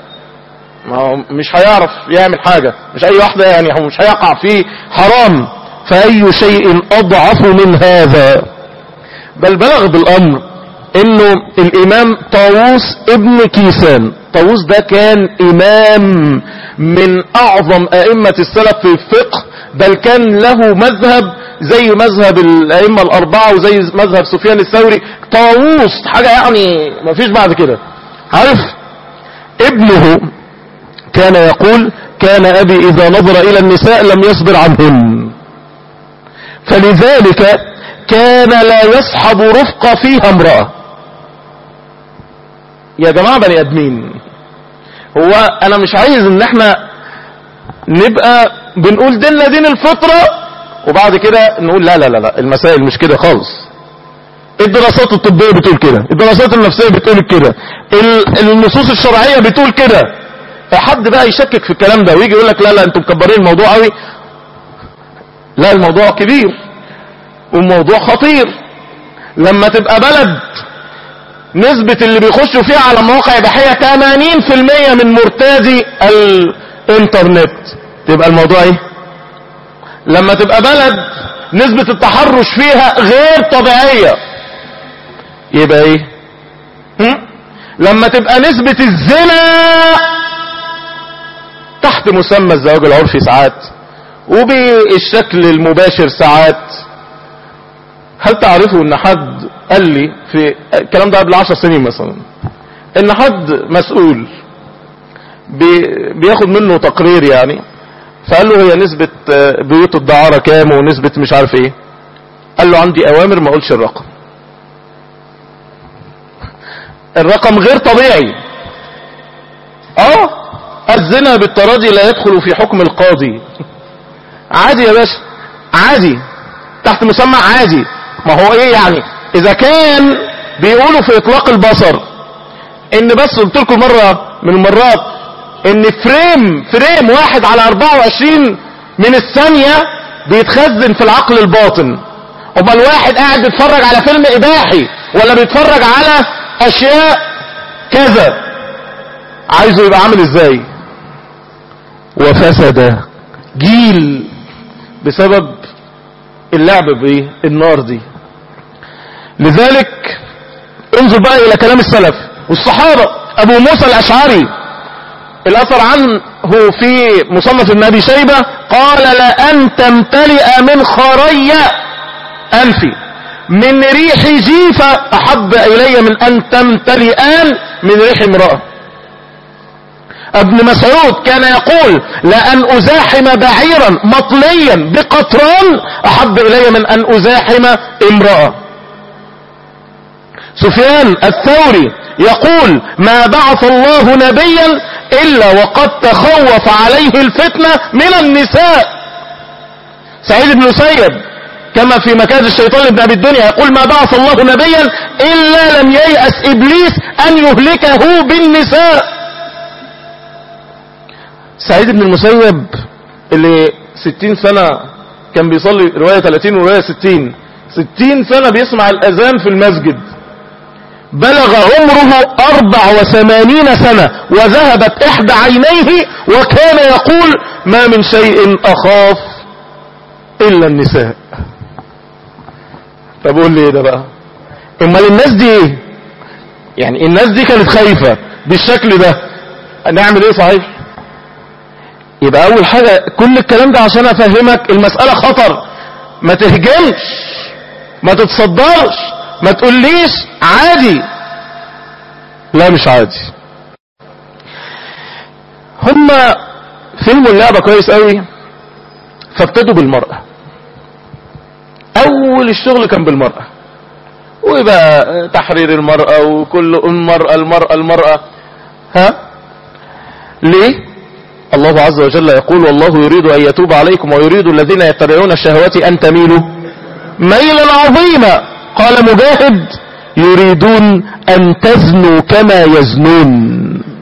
مش هيعرف يعمل حاجة، مش أي واحدة يعني، هو مش هيقع في حرام، فأي شيء أضعف من هذا. بل بلغ بالأمر إنه الإمام طاووس ابن كيسان، طاووس ده كان إمام من أعظم أئمة السلف في الفقه، بل كان له مذهب زي مذهب الأئمة الأربعة وزي مذهب سفيان الثوري. طاووس حاجة يعني ما فيش بعد كده. عارف ابنه كان يقول: كان أبي إذا نظر إلى النساء لم يصبر عنهن، فلذلك كان لا يصحب رفقة فيها امرأة. يا جماعة بني أدمين، هو أنا مش عايز إن احنا نبقى بنقول ديننا دين الفطرة وبعد كده نقول لا لا لا لا المسائل مش كده خالص. الدراسات الطبية بتقول كده، الدراسات النفسية بتقول كده، النصوص الشرعية بتقول كده. فحد بقى يشكك في الكلام ده ويجي يقول لك لا لا انتم مكبرين الموضوع قوي. لا، الموضوع كبير والموضوع خطير. لما تبقى بلد نسبة اللي بيخشوا فيها على مواقع إباحية 80% من مرتادي الانترنت، تبقى الموضوع ايه؟ لما تبقى بلد نسبة التحرش فيها غير طبيعية، يبقى ايه؟ لما تبقى نسبة الزنا تحت مسمى الزواج العرفي ساعات، وبالشكل المباشر ساعات. هل تعرفوا ان حد قال لي في الكلام ده قبل 10 سنين مثلا، ان حد مسؤول بياخد منه تقرير يعني، فقال له هي نسبة بيوت الدعارة كام ونسبة مش عارف ايه، قال له عندي اوامر ما اقولش الرقم. الرقم غير طبيعي. الزنا بالتراضي لا يدخل في حكم القاضي. عادي يا باشا، عادي، تحت مسمى عادي. ما هو ايه يعني؟ اذا كان بيقولوا في اطلاق البصر ان، بس قلت لكم مرة من المرات، ان فريم 1/24 من الثانية بيتخزن في العقل الباطن. اما الواحد قاعد بيتفرج على فيلم اباحي ولا بيتفرج على اشياء كذا، عايزه يبقى عامل ازاي؟ وفسد جيل بسبب اللعب بالنار دي. لذلك انظر بقى الى كلام السلف والصحابة. ابو موسى الاشعري الاثر عنه في مصنف ابن ابي شيبة قال: لأن تمتلئ من خري انفي من ريح جيفة احب الي من ان تمتلئان من ريح امرأة. ابن مسعود كان يقول: لأن ازاحم بعيرا مطليا بقطران احب الي من ان ازاحم امرأة. سفيان الثوري يقول: ما بعث الله نبيا الا وقد تخوف عليه الفتنة من النساء. سعيد بن مسيب كما في مكاد الشيطان ابن ابي الدنيا يقول: ما بعث الله نبيا الا لم ييأس ابليس ان يهلكه بالنساء. سعيد بن المسيب اللي 60 سنة كان بيصلي، رواية 30 ورواية 60 سنة بيسمع الاذان في المسجد، بلغ عمره 84 سنة وذهبت احدى عينيه، وكان يقول: ما من شيء اخاف الا النساء. طب قول لي ايه ده بقى؟ امال الناس دي ايه؟ يعني الناس دي كانت خايفة بالشكل ده، نعمل ايه صحيح؟ يبقى اول حاجة كل الكلام ده عشان افهمك المسألة خطر. ما تهجمش، ما تتصدرش، ما تقوليش عادي. لا مش عادي. هم فهموا اللعبة كويس قوي، فابتدوا بالمرأة. اول الشغل كان بالمرأة، ويبقى تحرير المرأة وكل المرأة. ليه؟ الله عز وجل يقول: والله يريد ان يتوب عليكم ويريد الذين يتبعون الشهوات ان تميلوا ميلا عظيما. قال مجاهد: يريدون ان تزنوا كما يزنون.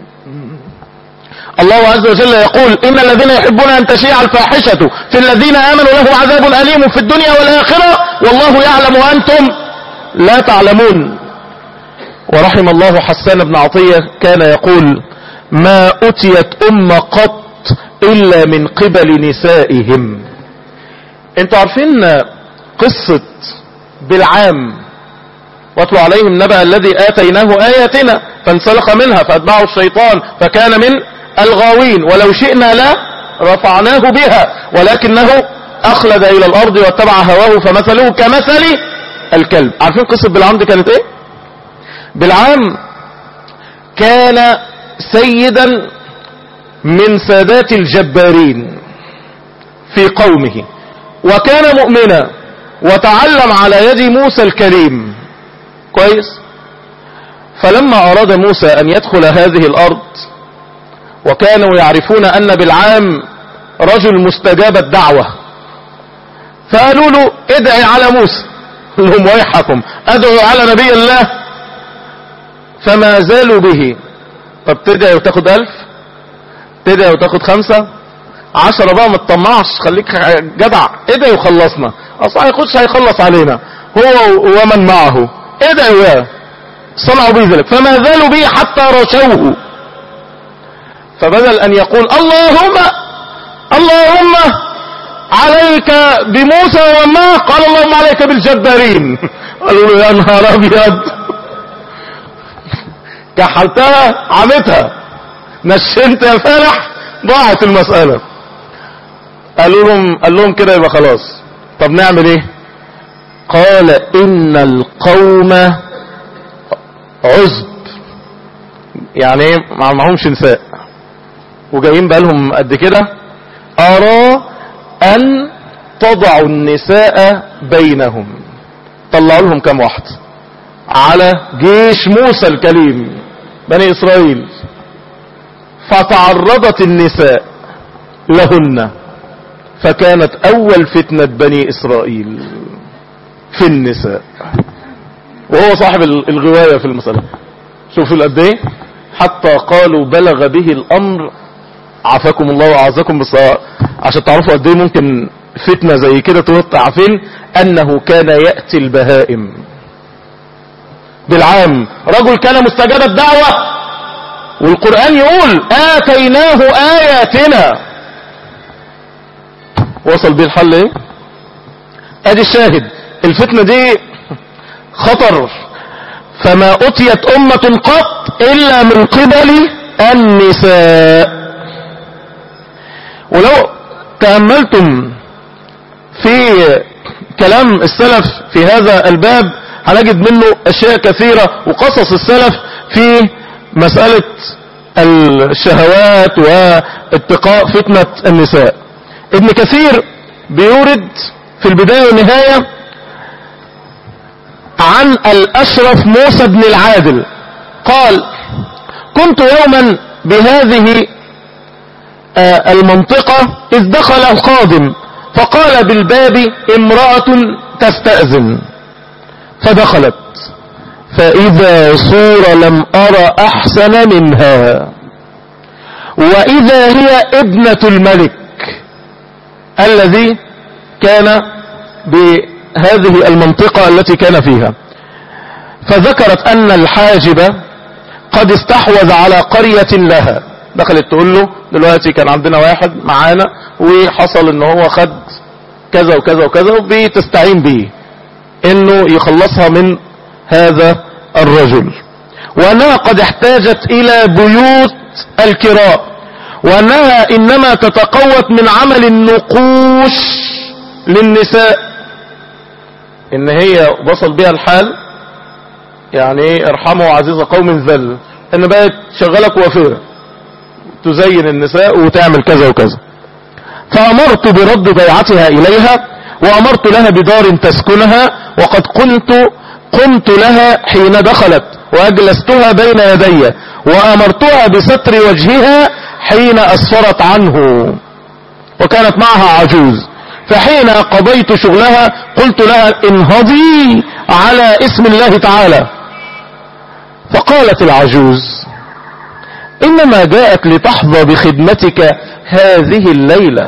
الله عز وجل يقول: ان الذين يحبون ان تشيع الفاحشة في الذين امنوا لهم عذاب اليم في الدنيا والاخرة والله يعلم وانتم لا تعلمون. ورحم الله حسان بن عطية كان يقول: ما أتيت أمة قط إلا من قبل نسائهم. انتوا عارفين قصة بالعام: واتلو عليهم نبأ الذي آتيناه آياتنا فانسلخ منها فأتبعه الشيطان فكان من الغاوين ولو شئنا لا رفعناه بها ولكنه أخلد إلى الأرض واتبع هواه فمثله كمثل الكلب. عارفين قصة بالعام دي كانت ايه؟ بالعام كان سيدا من سادات الجبارين في قومه، وكان مؤمنا وتعلم على يد موسى الكليم كويس. فلما أراد موسى أن يدخل هذه الأرض، وكانوا يعرفون أن بالعام رجل مستجاب الدعوة، فقالوا له: ادعي على موسى. لهم: ويحكم ادعوا على نبي الله؟ فما زالوا به. طب تدعي وتاخد 1000، تدعي وتاخد 5، 10 بقى، ما تطمعش، خليك جدع، ادعي وخلصنا، اصلا هيخلص علينا هو ومن معه، ادعي وياه. صنعوا به ذلك، فما زالوا به حتى رشوه. فبدل ان يقول: اللهم عليك بموسى ومن معه، قال: اللهم عليك بالجبارين. قالوا له: يا نهار ابيض، كحلتها عمتها، نشنت يا فالح، ضاعت المسألة. قال لهم كده يبقى خلاص. طب نعمل ايه؟ قال ان القوم عزب، يعني ايه؟ معهمش نساء وجايين بقالهم قد كده. ارى ان تضعوا النساء بينهم. طلعوا لهم كم واحد على جيش موسى الكليم بني اسرائيل، فتعرضت النساء لهن، فكانت اول فتنة بني اسرائيل في النساء، وهو صاحب الغواية في المسألة. شوفوا قد ايه، حتى قالوا بلغ به الامر، عافاكم الله وعزكم، بس عشان تعرفوا قد ايه ممكن فتنة زي كده توقع فين، انه كان يأتي البهائم بالعام. رجل كان مستجاب الدعوة، والقرآن يقول آتيناه آياتنا. وصل بيه الحل ايه؟ ادي الشاهد. الفتنة دي خطر، فما أتيت أمة قط إلا من قبل النساء. ولو تأملتم في كلام السلف في هذا الباب هنجد منه أشياء كثيرة، وقصص السلف في مسألة الشهوات واتقاء فتنة النساء. ابن كثير بيورد في البداية والنهاية عن الأشرف موسى بن العادل قال: كنت يوما بهذه المنطقة إذ دخل القادم، فقال بالباب امرأة تستأذن، فدخلت فإذا صورة لم أرى أحسن منها، وإذا هي ابنة الملك الذي كان بهذه المنطقة التي كان فيها. فذكرت أن الحاجب قد استحوذ على قرية لها. دخلت تقول له دلوقتي كان عندنا واحد معانا وحصل ان هو خد كذا وكذا وكذا، وبتستعين به انه يخلصها من هذا الرجل، وانها قد احتاجت الى بيوت الكراء، وانها انما تتقوت من عمل النقوش للنساء. ان هي وصل بها الحال، يعني ارحموا عزيز قوم ذل، ان بقت شغالة كوافيرة تزين النساء وتعمل كذا وكذا. فامرت برد بيعتها اليها، وامرت لها بدار تسكنها، وقد قمت لها حين دخلت واجلستها بين يدي، وامرتها بستر وجهها حين اسفرت عنه، وكانت معها عجوز. فحين قضيت شغلها قلت لها انهضي على اسم الله تعالى. فقالت العجوز: انما جاءت لتحظى بخدمتك هذه الليلة.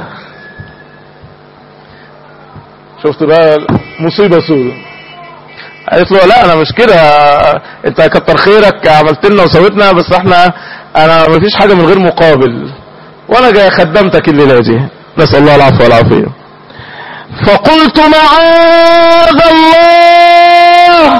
شفت بقى مصيبة سودة. قالت له: لا انا مش كده، انت كتر خيرك عملت لنا وسويتنا، بس انا مفيش حاجة من غير مقابل، وانا جاي خدمتك الليلة دي، نسأل الله العفو والعافية. فقلت: معاذ الله،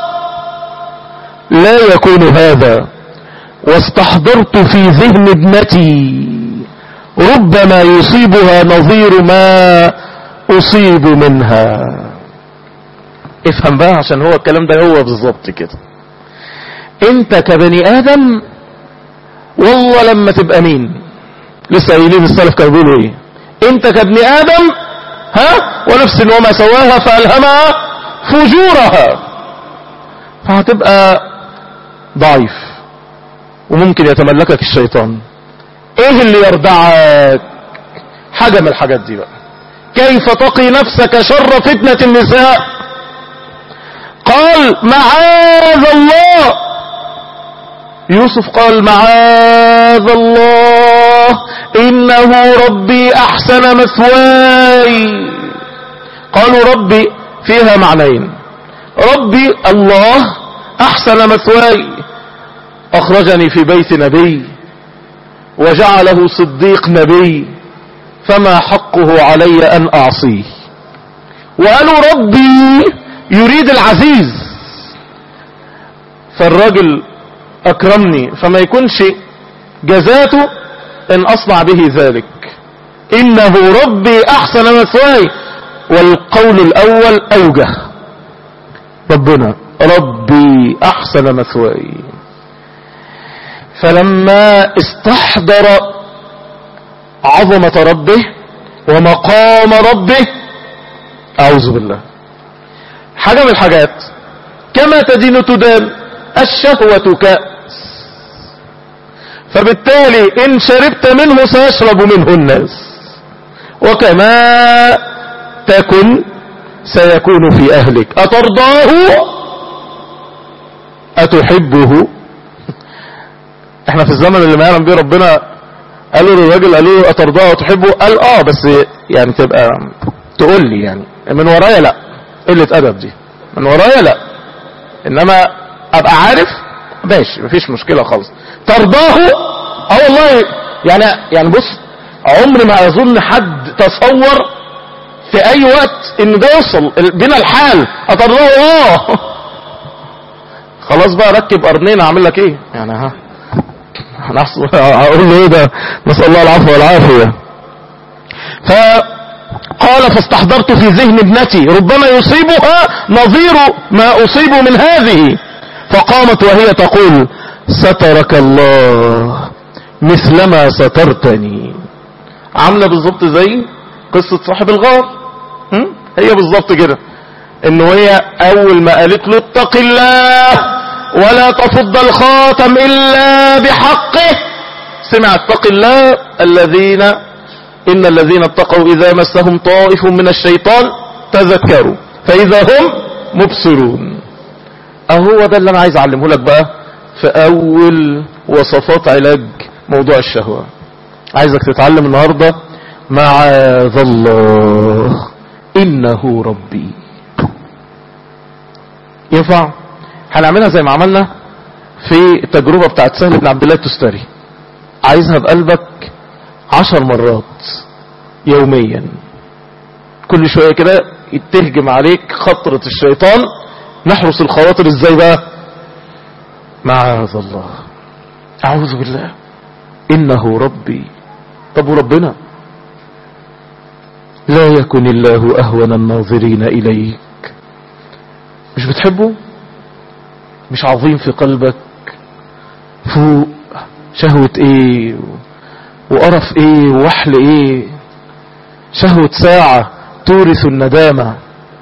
لا يكون هذا. واستحضرت في ذهن ابنتي ربما يصيبها نظير ما أصيب منها. افهم بقى، عشان هو الكلام ده هو بالظبط كده. انت كبني آدم والله لما تبقى مين، لسه قايلين السلف كانوا بيقولوا ايه؟ انت كبني آدم ونفس وما سواها فألهمها فجورها، فهتبقى ضعيف وممكن يتملكك الشيطان. ايه اللي يردعك؟ حاجة من الحاجات دي بقى. كيف تقي نفسك شر فتنة النساء؟ قال: معاذ الله. يوسف قال: معاذ الله، إنه ربي أحسن مثواي. قالوا ربي فيها معنيين: ربي الله أحسن مثواي، أخرجني في بيت نبي وجعله صديق نبي، فما حقه علي أن أعصيه. وقالوا ربي يريد العزيز، فالراجل أكرمني، فما يكونش جزاته إن أصنع به ذلك. إنه ربي أحسن مثواي. والقول الأول أوجه، ربنا ربي أحسن مثواي. فلما استحضر عظمة ربه ومقام ربه، أعوذ بالله، حاجة من الحاجات كما تدين تدان، الشهوة كأس، فبالتالي إن شربت منه سيشرب منه الناس، وكما تكن سيكون في أهلك. أترضاه أتحبه. احنا في الزمن اللي ما يعلم به ربنا، قالوا للراجل قالوا له أترضاه أتحبه؟ قال بس يعني تبقى تقول لي يعني من ورايا لا، قلة أدب دي، من ورايا لا، إنما أبقى عارف ماشي مفيش مشكلة خالص. ترضاه؟ والله يعني بص، عمر ما أظن حد تصور في أي وقت إن ده يوصل بنا الحال. أترضاه؟ خلاص بقى ركب قرنين، أعمل لك إيه يعني؟ هقول له إيه ده؟ نسأل الله العفو والعافية. فقال فاستحضرت في ذهن ابنتي ربما يصيبها نظير ما أصيب من هذه، فقامت وهي تقول سترك الله مثلما سترتني. عاملة بالضبط زي قصة صاحب الغار، هي بالضبط كده، انه هي اول ما قالت له اتق الله ولا تفض الخاتم الا بحقه، سمع اتق الله ان الذين اتقوا اذا مسهم طائف من الشيطان تذكروا فاذا هم مبصرون. اهو ده اللي انا عايز اعلمه لك بقى في اول وصفات علاج موضوع الشهوة. عايزك تتعلم النهاردة معاذ الله انه ربي. ينفع؟ هنعملها زي ما عملنا في التجربة بتاعت سهل بن عبد الله التستري. عايزها بقلبك 10 مرات يوميا، كل شوية كده يتهجم عليك خطرة الشيطان. نحرس الخواطر ازاي بقى؟ معاذ الله، اعوذ بالله انه ربي. طب وربنا؟ لا يكن الله اهون الناظرين اليك. مش بتحبه؟ مش عظيم في قلبك؟ فوق شهوة ايه وقرف ايه ووحل ايه؟ شهوة ساعة تورث الندامة.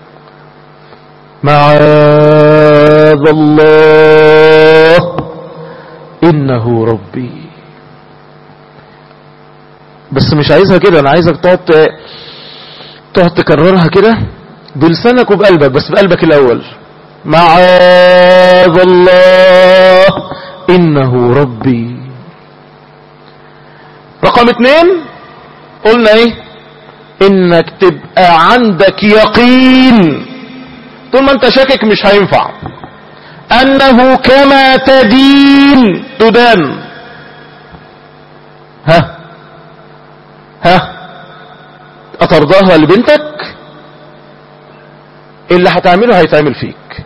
معاذ الله انه ربي. بس مش عايزها كده، انا عايزك تقعد تكررها كده بلسانك وبقلبك، بس بقلبك الاول. معاذ الله انه ربي. رقم 2 قلنا ايه؟ انك تبقى عندك يقين، طول ما انت شاكك مش هينفع، انه كما تدين تدان. اترضاها لبنتك؟ اللي هتعمله هيتعمل فيك.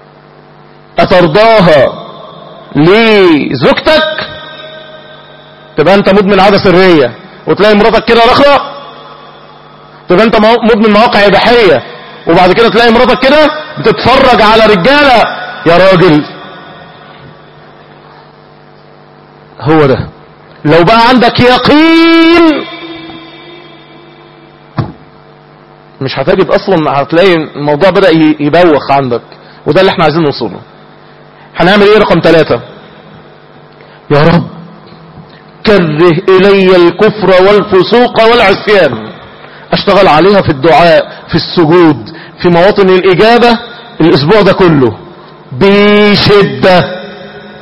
اترضاها لزوجتك؟ تبقى انت مدمن عادة سرية وتلاقي مراتك كده رخرة، تبقى انت مدمن مواقع اباحية، وبعد كده تلاقي مراتك كده بتتفرج على رجالة. يا راجل، هو ده. لو بقى عندك يقين مش هتجد اصلا، هتلاقي الموضوع بدأ يبوخ عندك، وده اللي احنا عايزين نوصله. هنعمل ايه؟ رقم 3، يا رب كره الي الكفر والفسوق والعصيان. اشتغل عليها في الدعاء، في السجود، في مواطن الاجابة الاسبوع ده كله بشدة.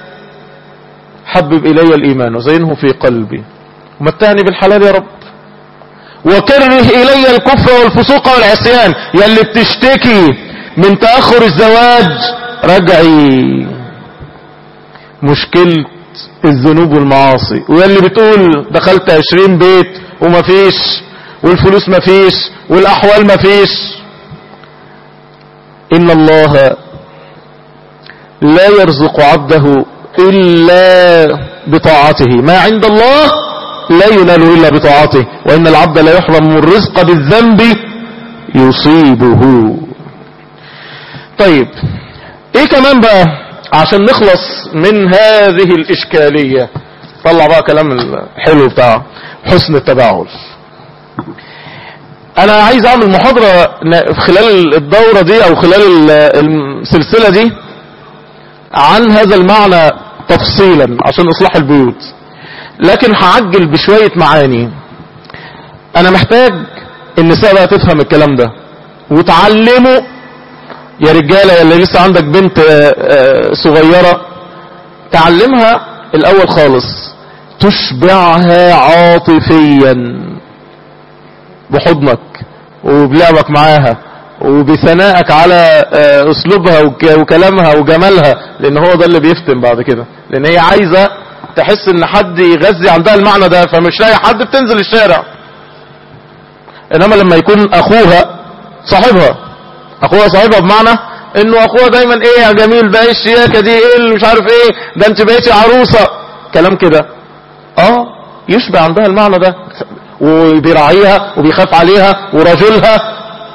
حبب الي الايمان وزينه في قلبي ومتعني بالحلال يا رب. وكره الي الكفر والفسوق والعصيان. يا اللي بتشتكي من تأخر الزواج، رجعي مشكلة الذنوب والمعاصي. ويا اللي بتقول دخلت 20 بيت ومفيش، والفلوس مفيش، والاحوال مفيش، ان الله لا يرزق عبده الا بطاعته. ما عند الله لا ينال إلا بطاعته، وإن العبد لا يحرم الرزق بالذنب يصيبه. طيب ايه كمان بقى عشان نخلص من هذه الإشكالية؟ طلع بقى كلام الحلو بتاع حسن التباعل. انا عايز اعمل محاضرة خلال الدورة دي او خلال السلسلة دي عن هذا المعنى تفصيلا عشان اصلاح البيوت، لكن هعجل بشوية معاني. انا محتاج النساء بقى تفهم الكلام ده وتعلموا يا رجالة، يا اللي لسه عندك بنت صغيرة تعلمها الاول خالص تشبعها عاطفيا بحضنك وبلعبك معاها وبثنائك على اسلوبها وكلامها وجمالها، لان هو ده اللي بيفتن بعد كده، لان هي عايزة تحس ان حد يغذي عندها المعنى ده، فمش لاقي حد بتنزل الشارع. انما لما يكون اخوها صاحبها، اخوها صاحبها بمعنى انه اخوها دايما ايه يا جميل بقى، ايه الشياكة دي، ايه اللي مش عارف ايه ده، انت بقيتي عروسة، كلام كده يشبع عندها المعنى ده، وبيراعيها وبيخاف عليها ورجلها.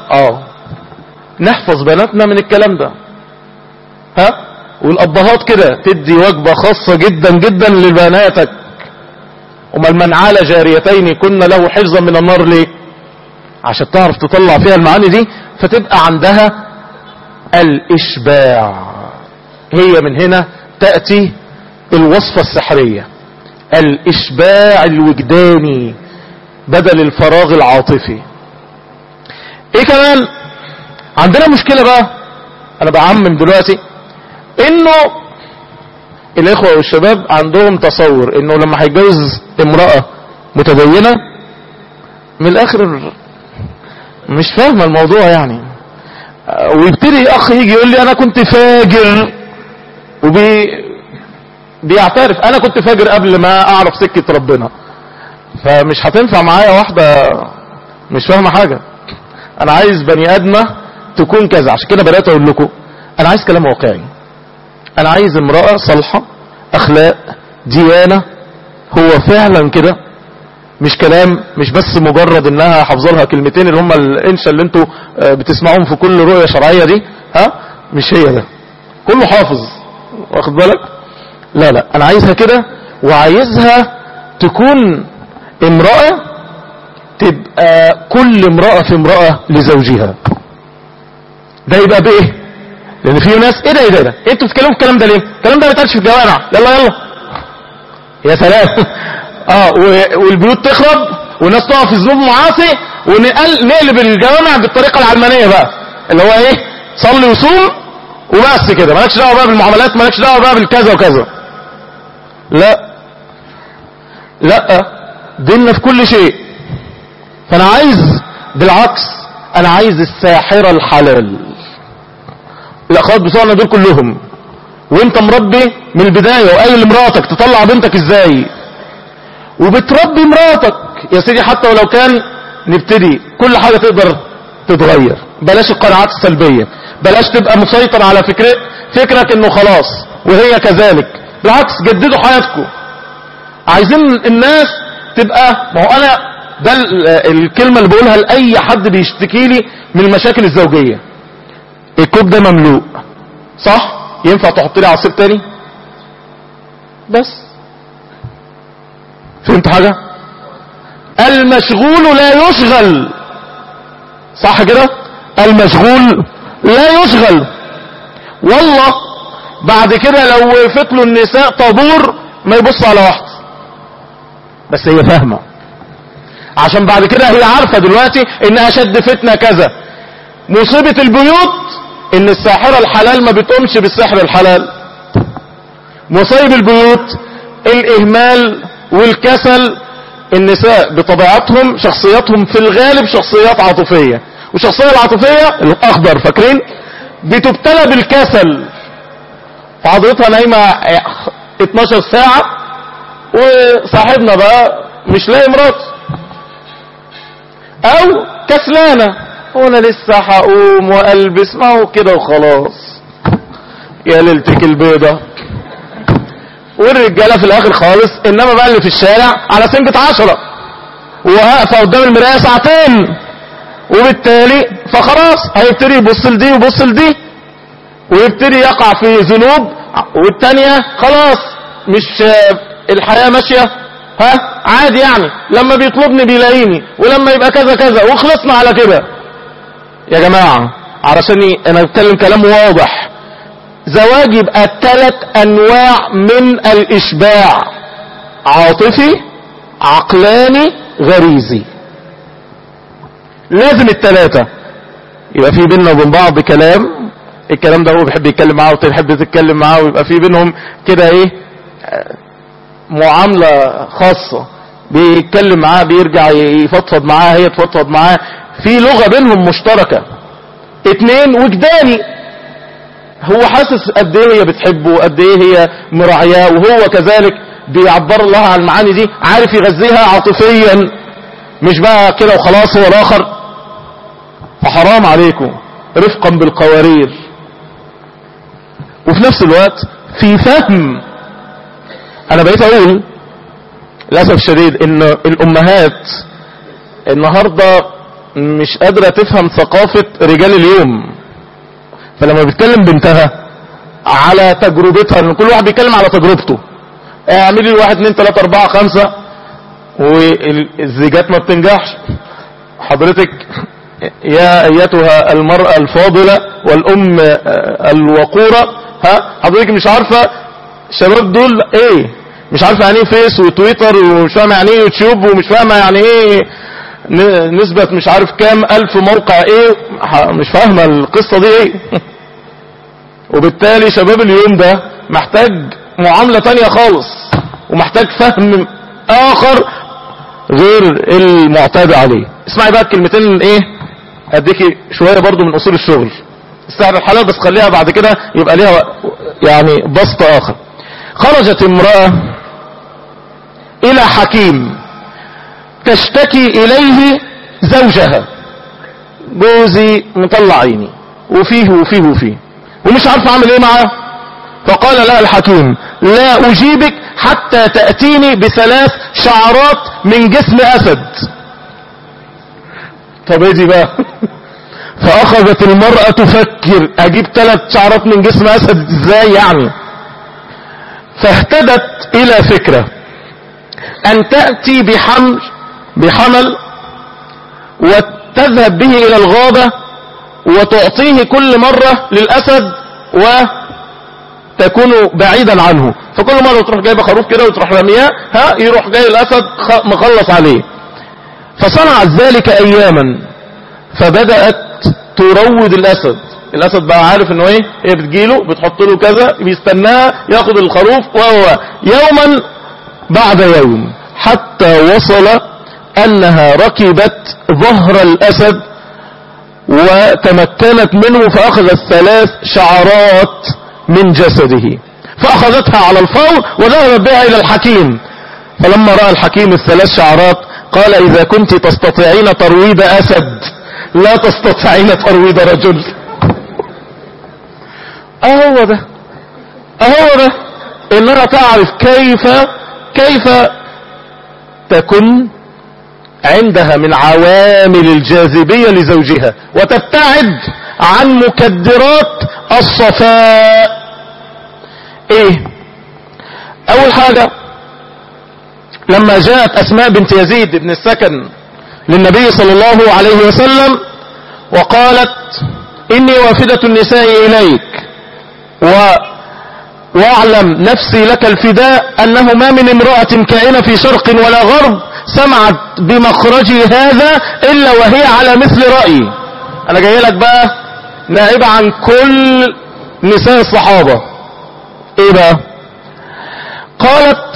نحفظ بناتنا من الكلام ده. والابهات كده تدي وجبة خاصة جدا جدا لبناتك. ومن من عال جاريتين كن له حفظا من النار، ليه؟ عشان تعرف تطلع فيها المعاني دي، فتبقى عندها الاشباع. هي من هنا تأتي الوصفة السحرية، الاشباع الوجداني بدل الفراغ العاطفي. ايه كمان عندنا مشكلة بقى، انا بعمم دلوقتي، انه الاخوة والشباب عندهم تصور انه لما هيتجوز امرأة متدينة من الاخر مش فاهمة الموضوع يعني، ويبتدي اخ يجي يقول لي انا كنت فاجر، بيعترف انا كنت فاجر قبل ما اعرف سكة ربنا، فمش هتنفع معايا واحدة مش فاهمة حاجة. انا عايز بني ادمة تكون كذا. عشان كده بدأت اقول لكم انا عايز كلام واقعي، انا عايز امرأة صالحة اخلاق ديانة، هو فعلا كده، مش كلام، مش بس مجرد انها حافظه لها كلمتين اللي هم الانشا اللي انتوا بتسمعوهم في كل رؤية شرعية دي، مش هي ده كله حافظ، واخد بالك؟ لا انا عايزها كده، وعايزها تكون امرأة تبقى كل امرأة في امرأة لزوجها. ده يبقى بايه؟ لان في ناس ايه ده انتوا بتتكلموا في الكلام ده ليه؟ الكلام ده ما بيتقالش في الجوامع. يلا يا سلام. والبيوت تخرب والناس تقع في ذنوب معاصي، ونقلب الجوامع بالطريقة العلمانية بقى، اللي هو ايه، صلي وصوم وبس كده، مالكش دعوه بقى بالمعاملات، مالكش دعوه بقى بالكذا وكذا. لا ديننا في كل شيء. فانا عايز بالعكس، انا عايز الساحرة الحلال. الاخوات بتوعنا دول كلهم، وانت مربي من البداية وقايل لمراتك تطلع بنتك ازاي، وبتربي مراتك يا سيدي، حتى ولو كان نبتدي كل حاجة تقدر تتغير. بلاش القناعات السلبية، بلاش تبقى مسيطر على فكرك انه خلاص وهي كذلك. بالعكس جددوا حياتكم. عايزين الناس تبقى، ما هو انا ده الكلمة اللي بقولها لأي حد بيشتكي لي من المشاكل الزوجية، الكوب ده مملوء صح؟ ينفع تحط لي عصير تاني؟ بس فهمت حاجة؟ المشغول لا يشغل، صح كده؟ المشغول لا يشغل. والله بعد كده لو وقفت له النساء طابور ما يبص على واحد، بس هي فاهمة، عشان بعد كده هي عارفة دلوقتي ان اشد فتنة كذا. مصيبة البيوت ان الساحرة الحلال ما بتقومش بالسحر الحلال. مصيب البيوت الاهمال والكسل. النساء بطبيعتهم شخصياتهم في الغالب شخصيات عاطفية، والشخصية العاطفية الاخضر فاكرين بتبتلى بالكسل، فحضرتها نايمة 12 ساعة وصاحبنا بقى مش لاقي مراته، او كسلانة وانا لسه هقوم والبس، ما هو كده وخلاص يا ليلتك البيضة. والرجالة في الاخر خالص، انما بقى اللي في الشارع على سنجة 10 وواقفة قدام المراية ساعتين، وبالتالي فخلاص هيبتدي يبص لدي ويبص لدي ويبتدي يقع في ذنوب، والتانية خلاص مش الحياة ماشية عادي يعني، لما بيطلبني بيلاقيني، ولما يبقى كذا كذا وخلصنا على كده. يا جماعة علشان انا بتكلم كلام واضح، زواج يبقى 3 انواع من الاشباع: عاطفي، عقلاني، غريزي. لازم ال3 يبقى في بيننا وبين بعض كلام، الكلام ده هو بيحب يتكلم معاه وتحب تتكلم معاه، ويبقى في بينهم كده ايه معاملة خاصة، بيتكلم معاه بيرجع يفضفض معاه، هي تفضفض معاه، في لغة بينهم مشتركة. 2 وجداني، هو حاسس قد ايه هي بتحبه، قد ايه هي مراعياه، وهو كذلك بيعبر الله عن المعاني دي، عارف يغذيها عاطفيا، مش بقى كده وخلاص هو الاخر. فحرام عليكم رفقا بالقوارير. وفي نفس الوقت في فهم. انا بقيت اقول للاسف الشديد ان الامهات النهاردة مش قادرة تفهم ثقافة رجال اليوم، فلما بتكلم بنتها على تجربتها، ان كل واحد بيتكلم على تجربته، اعملي 1 2 3 4 5 والزيجات ما بتنجحش. حضرتك يا ايتها المرأة الفاضلة والام الوقورة، حضرتك مش عارفة الشباب دول ايه، مش عارفة يعني ايه فيس وتويتر، ومش فاهمة يعني ايه يوتيوب، ومش فاهمة يعني ايه نسبة مش عارف كام 1000 موقع ايه، مش فاهمة القصة دي ايه. وبالتالي شباب اليوم ده محتاج معاملة تانية خالص، ومحتاج فهم اخر غير المعتاد عليه. اسمعي بقى الكلمتين ايه، اديكي شوية برضو من اصول الشغل، استعد الحلال بس خليها بعد كده يبقى ليها يعني بسط اخر. خرجت امرأة الى حكيم تشتكي اليه زوجها: جوزي مطلع عيني وفيه وفيه وفيه ومش عارف اعمل ايه معاه. فقال لها الحكيم: لا اجيبك حتى تأتيني ب3 شعرات من جسم اسد. طب ايه دي بقى؟ فاخذت المرأة تفكر: اجيب 3 شعرات من جسم اسد ازاي يعني؟ فاهتدت الى فكرة ان تأتي بحمل وتذهب به الى الغابة وتعطيه كل مرة للاسد وتكون بعيدا عنه. فكل مرة تروح جايبة خروف كده وتروح رمياه، يروح جاي الاسد مخلص عليه. فصنعت ذلك اياما، فبدأت تروض الاسد. الاسد بقى عارف انه ايه، هي بتجيله بتحط له كذا، بيستناها ياخد الخروف يوما بعد يوم، حتى وصل انها ركبت ظهر الاسد وتمكنت منه، فاخذت 3 شعرات من جسده، فاخذتها على الفور وذهبت بها الى الحكيم. فلما رأى الحكيم ال3 شعرات قال: اذا كنت تستطيعين ترويض اسد لا تستطيعين ترويض رجل. اهو ده انها تعرف كيف تكن عندها من عوامل الجاذبية لزوجها، وتبتعد عن مكدرات الصفاء. ايه اول حاجة؟ لما جاءت اسماء بنت يزيد بن السكن للنبي صلى الله عليه وسلم وقالت: اني وافدة النساء اليك واعلم نفسي لك الفداء انه ما من امرأة كائنة في شرق ولا غرب سمعت بمخرجي هذا الا وهي على مثل رأيي. انا جاي لك بقى نائبة عن كل نساء الصحابة. ايه بقى؟ قالت: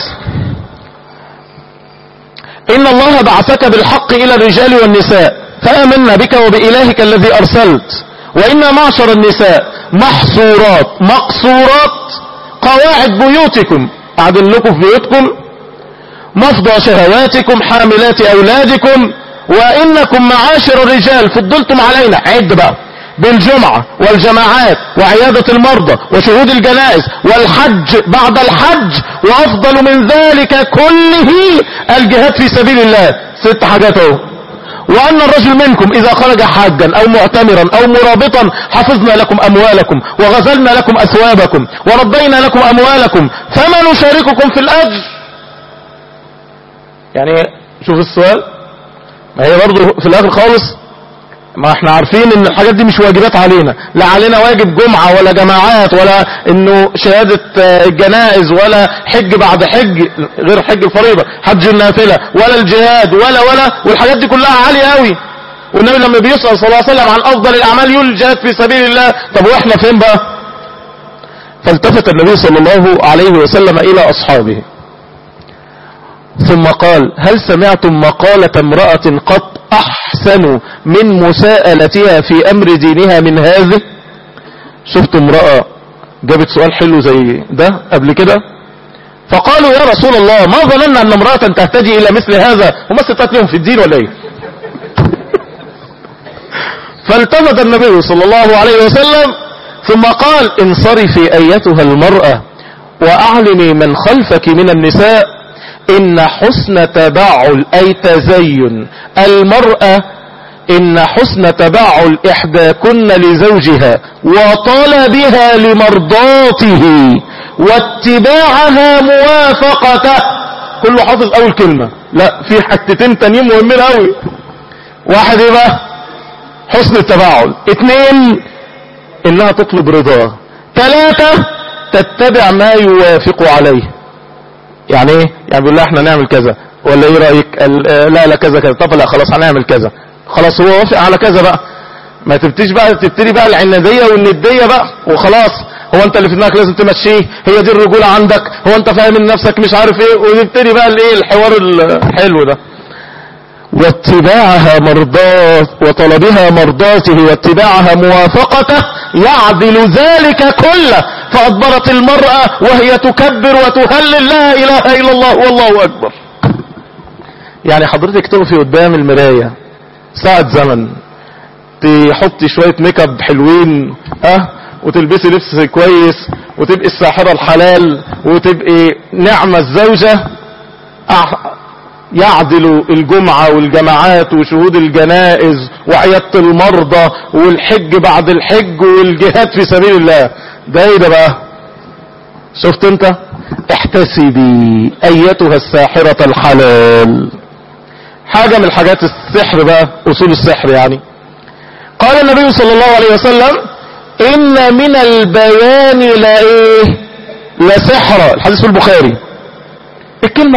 ان الله بعثك بالحق الى الرجال والنساء فآمنا بك وبإلهك الذي ارسلت، وإنا معشر النساء محصورات مقصورات قواعد بيوتكم، قاعدين لكم في بيوتكم، مفضى شهواتكم، حاملات أولادكم، وإنكم معاشر الرجال فضلتم علينا. عد بقى: بالجمعة والجماعات وعيادة المرضى وشهود الجنائز والحج بعد الحج، وافضل من ذلك كله الجهاد في سبيل الله. 6 حاجات اهو. وان الرجل منكم اذا خرج حاجا او معتمرا او مرابطا حفظنا لكم اموالكم وغزلنا لكم اثوابكم وردينا لكم اموالكم فما نشارككم في الاجر. يعني شوف السؤال، ما هي برضو في الاخر خالص ما احنا عارفين ان الحاجات دي مش واجبات علينا، لا علينا واجب جمعة ولا جماعات ولا انه شهادة الجنائز ولا حج بعد حج غير حج الفريضة، حج النافلة ولا الجهاد ولا والحاجات دي كلها عالية قوي. والنبي لما بيسأل صلى الله عليه وسلم عن افضل الاعمال يقول الجهاد في سبيل الله. طب واحنا فين بقى؟ فالتفت النبي صلى الله عليه وسلم الى اصحابه ثم قال هل سمعتم مقالة امرأة قط احسن من مساءلتها في امر دينها من هذه؟ شفت امرأة جابت سؤال حلو زي ده قبل كده؟ فقالوا يا رسول الله ما ظننا ان امرأة تهتدي الى مثل هذا، هم ستات لهم في الدين ولا ايه؟ فالتفت النبي صلى الله عليه وسلم ثم قال انصرفي ايتها المرأة واعلمي من خلفك من النساء ان حسن تبعل اي تزين المرأة، ان حسن تبعل احداكن لزوجها وطلبها لمرضاته واتباعها موافقته. كله حافظ اول كلمة، لا في حاجتين تانيين مهمين قوي. واحد ايه بقى؟ حسن التباعل. 2 انها تطلب رضاه. 3 تتبع ما يوافق عليه. يعني ايه؟ يعني بيقول لها احنا نعمل كذا ولا ايه رأيك؟ لا كذا كذا. طب لا خلاص هنعمل كذا. خلاص هو وافق على كذا بقى، ما تبتدي بقى العنادية والندية بقى وخلاص. هو انت اللي في دماغك لازم تمشيه، هي دي الرجولة عندك، هو انت فاهم من نفسك مش عارف ايه، ونبتدي بقى الايه الحوار الحلو ده. واتباعها وطلبها مرضاته واتباعها موافقته يعدل ذلك كله. فأدبرت المرأة وهي تكبر وتهلل لا إله إلا الله والله أكبر. يعني حضرتك تقفي قدام المراية ساعة زمن، تحطي شوية ميك اب حلوين وتلبسي لبس كويس وتبقي الساحرة الحلال وتبقي نعمة الزوجة، يعدل الجمعة والجماعات وشهود الجنائز وعيادة المرضى والحج بعد الحج والجهاد في سبيل الله. ده ايه ده بقى؟ شفت انت؟ احتسبي ايتها الساحرة الحلال. حاجة من الحاجات السحر بقى، اصول السحر يعني. قال النبي صلى الله عليه وسلم ان من البيان لسحرة. الحديث في البخاري. الكلمة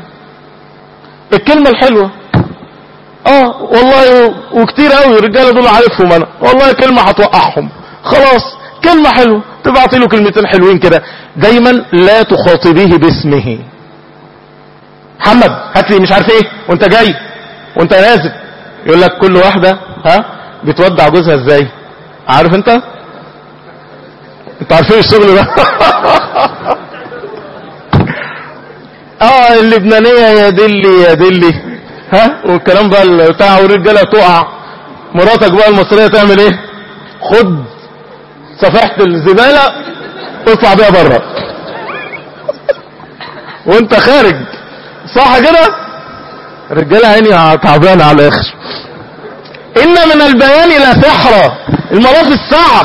الحلوة والله، وكتير قوي الرجاله دول عارفهم انا، والله كلمة هتوقعهم. خلاص كلمة حلوة تبعتي له كلمتين حلوين كده. دايما لا تخاطبيه باسمه. محمد هات لي مش عارف ايه وانت جاي وانت نازل. يقول لك كل واحدة بتودع جوزها ازاي؟ عارف انت عارفين الشغل ده؟ اللبنانية يا دلي والكلام بقى بتاع، والرجالة تقع. مراتك بقى المصرية تعمل ايه؟ خد صفحة الزبالة اطلع بيها بره وانت خارج، صح كده؟ الرجالة عيني تعبانة على الاخر. ان من البيان لا سحرة. المرات الصعب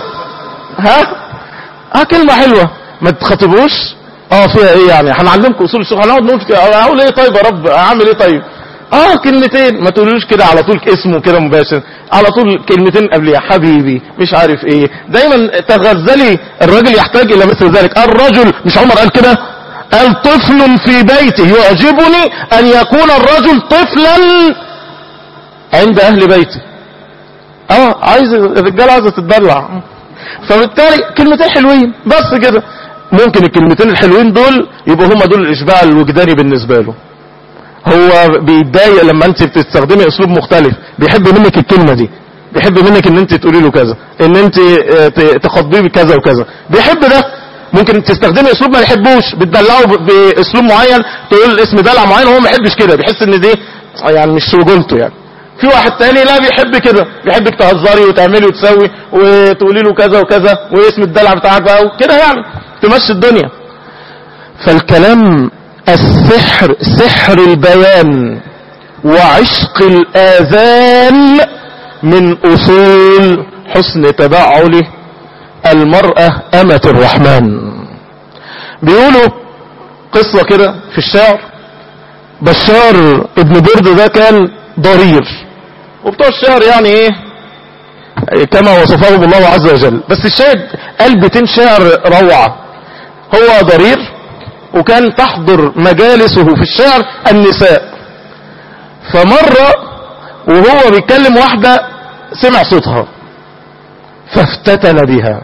كلمة حلوة ما تخاطبوش. فيها ايه يعني؟ هنعلمكم اصول الشغل، هنقعد نقول اقول ايه طيب يا رب اعمل ايه طيب؟ كلمتين، ما تقولوش كده على طول اسمه كده مباشر، على طول كلمتين قبليه حبيبي مش عارف ايه. دايما تغزلي. الرجل يحتاج الى مثل ذلك. الرجل، مش عمر قال كده؟ قال طفل في بيته يعجبني ان يكون الرجل طفلا عند اهل بيته. عايز الرجاله عايزه تتدلع، فبالتالي كلمتين حلوين بس كده. ممكن الكلمتين الحلوين دول يبقوا هم دول الاشباع الوجداني بالنسبه له. هو بيتضايق لما انت بتستخدمي اسلوب مختلف، بيحب منك الكلمه دي، بيحب منك ان انت تقولي له كذا، ان انت تخاطبيه بكذا وكذا، بيحب ده. ممكن تستخدمي اسلوب ما يحبوش، بتدلعه باسلوب معين، تقول اسم دلع معين، هو ما يحبش كده، بيحس ان دي يعني مش رجولته يعني. في واحد تاني لا بيحب كده، بيحبك تهزري وتعملي وتسوي وتقولي له كذا وكذا واسم الدلع بتاعك بقى وكده، يعني تمشي الدنيا. فالكلام السحر، سحر البيان وعشق الآذان من أصول حسن تبعل المرأة أمة الرحمن. بيقولوا قصة كده في الشعر، بشار ابن برد ده كان ضرير، وبتوع الشعر يعني ايه كما وصفه الله عز وجل، بس الشاهد قال بيتين شعر روعة. هو ضرير وكان تحضر مجالسه في الشعر النساء، فمرة وهو بيتكلم واحدة سمع صوتها فافتتن بها،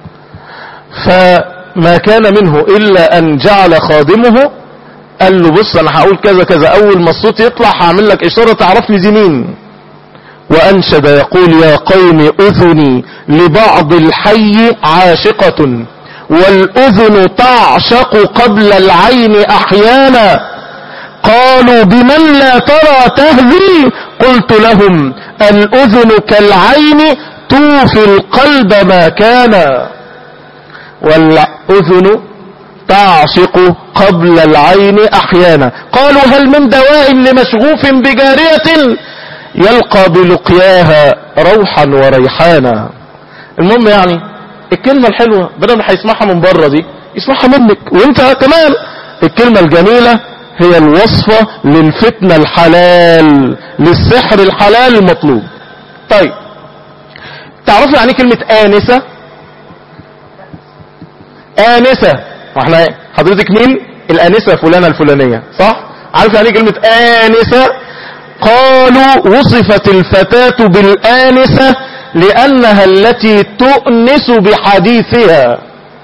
فما كان منه إلا أن جعل خادمه قال له بص أنا هقول كذا كذا، أول ما الصوت يطلع هعمل لك إشارة تعرفني دي مين. وأنشد يقول يا قوم أذني لبعض الحي عاشقة، والأذن تعشق قبل العين أحيانا، قالوا بمن لا ترى تهذي، قلت لهم الأذن كالعين توفي القلب ما كان، والأذن تعشق قبل العين أحيانا، قالوا هل من دواء لمشغوف بجارية يلقى بلقياها روحا وريحانا. المهم يعني الكلمة الحلوة بدل ما هيسمعها من بره دي يسمعها منك وانت كمان. الكلمة الجميلة هي الوصفة للفتنة الحلال، للسحر الحلال المطلوب. طيب تعرفوا يعني كلمة آنسة؟ آنسة، واحنا حضرتك مين؟ الآنسة فلانة الفلانية، صح؟ عارف يعني كلمة آنسة؟ قالوا وصفت الفتاة بالآنسة لأنها التي تؤنس بحديثها،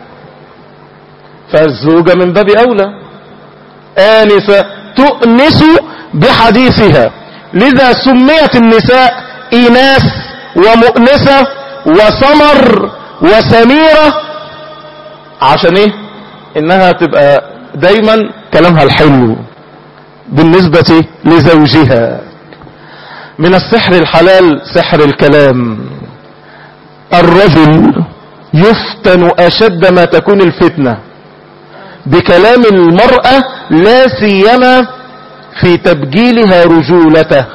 فالزوجة من باب أولى آنسة تؤنس بحديثها، لذا سميت النساء إناس ومؤنسة وسمر وسميرة، عشان ايه؟ انها تبقى دايما كلامها الحلو بالنسبة لزوجها. من السحر الحلال سحر الكلام. الرجل يفتن أشد ما تكون الفتنة بكلام المرأة، لا سيما في تبجيلها رجولته.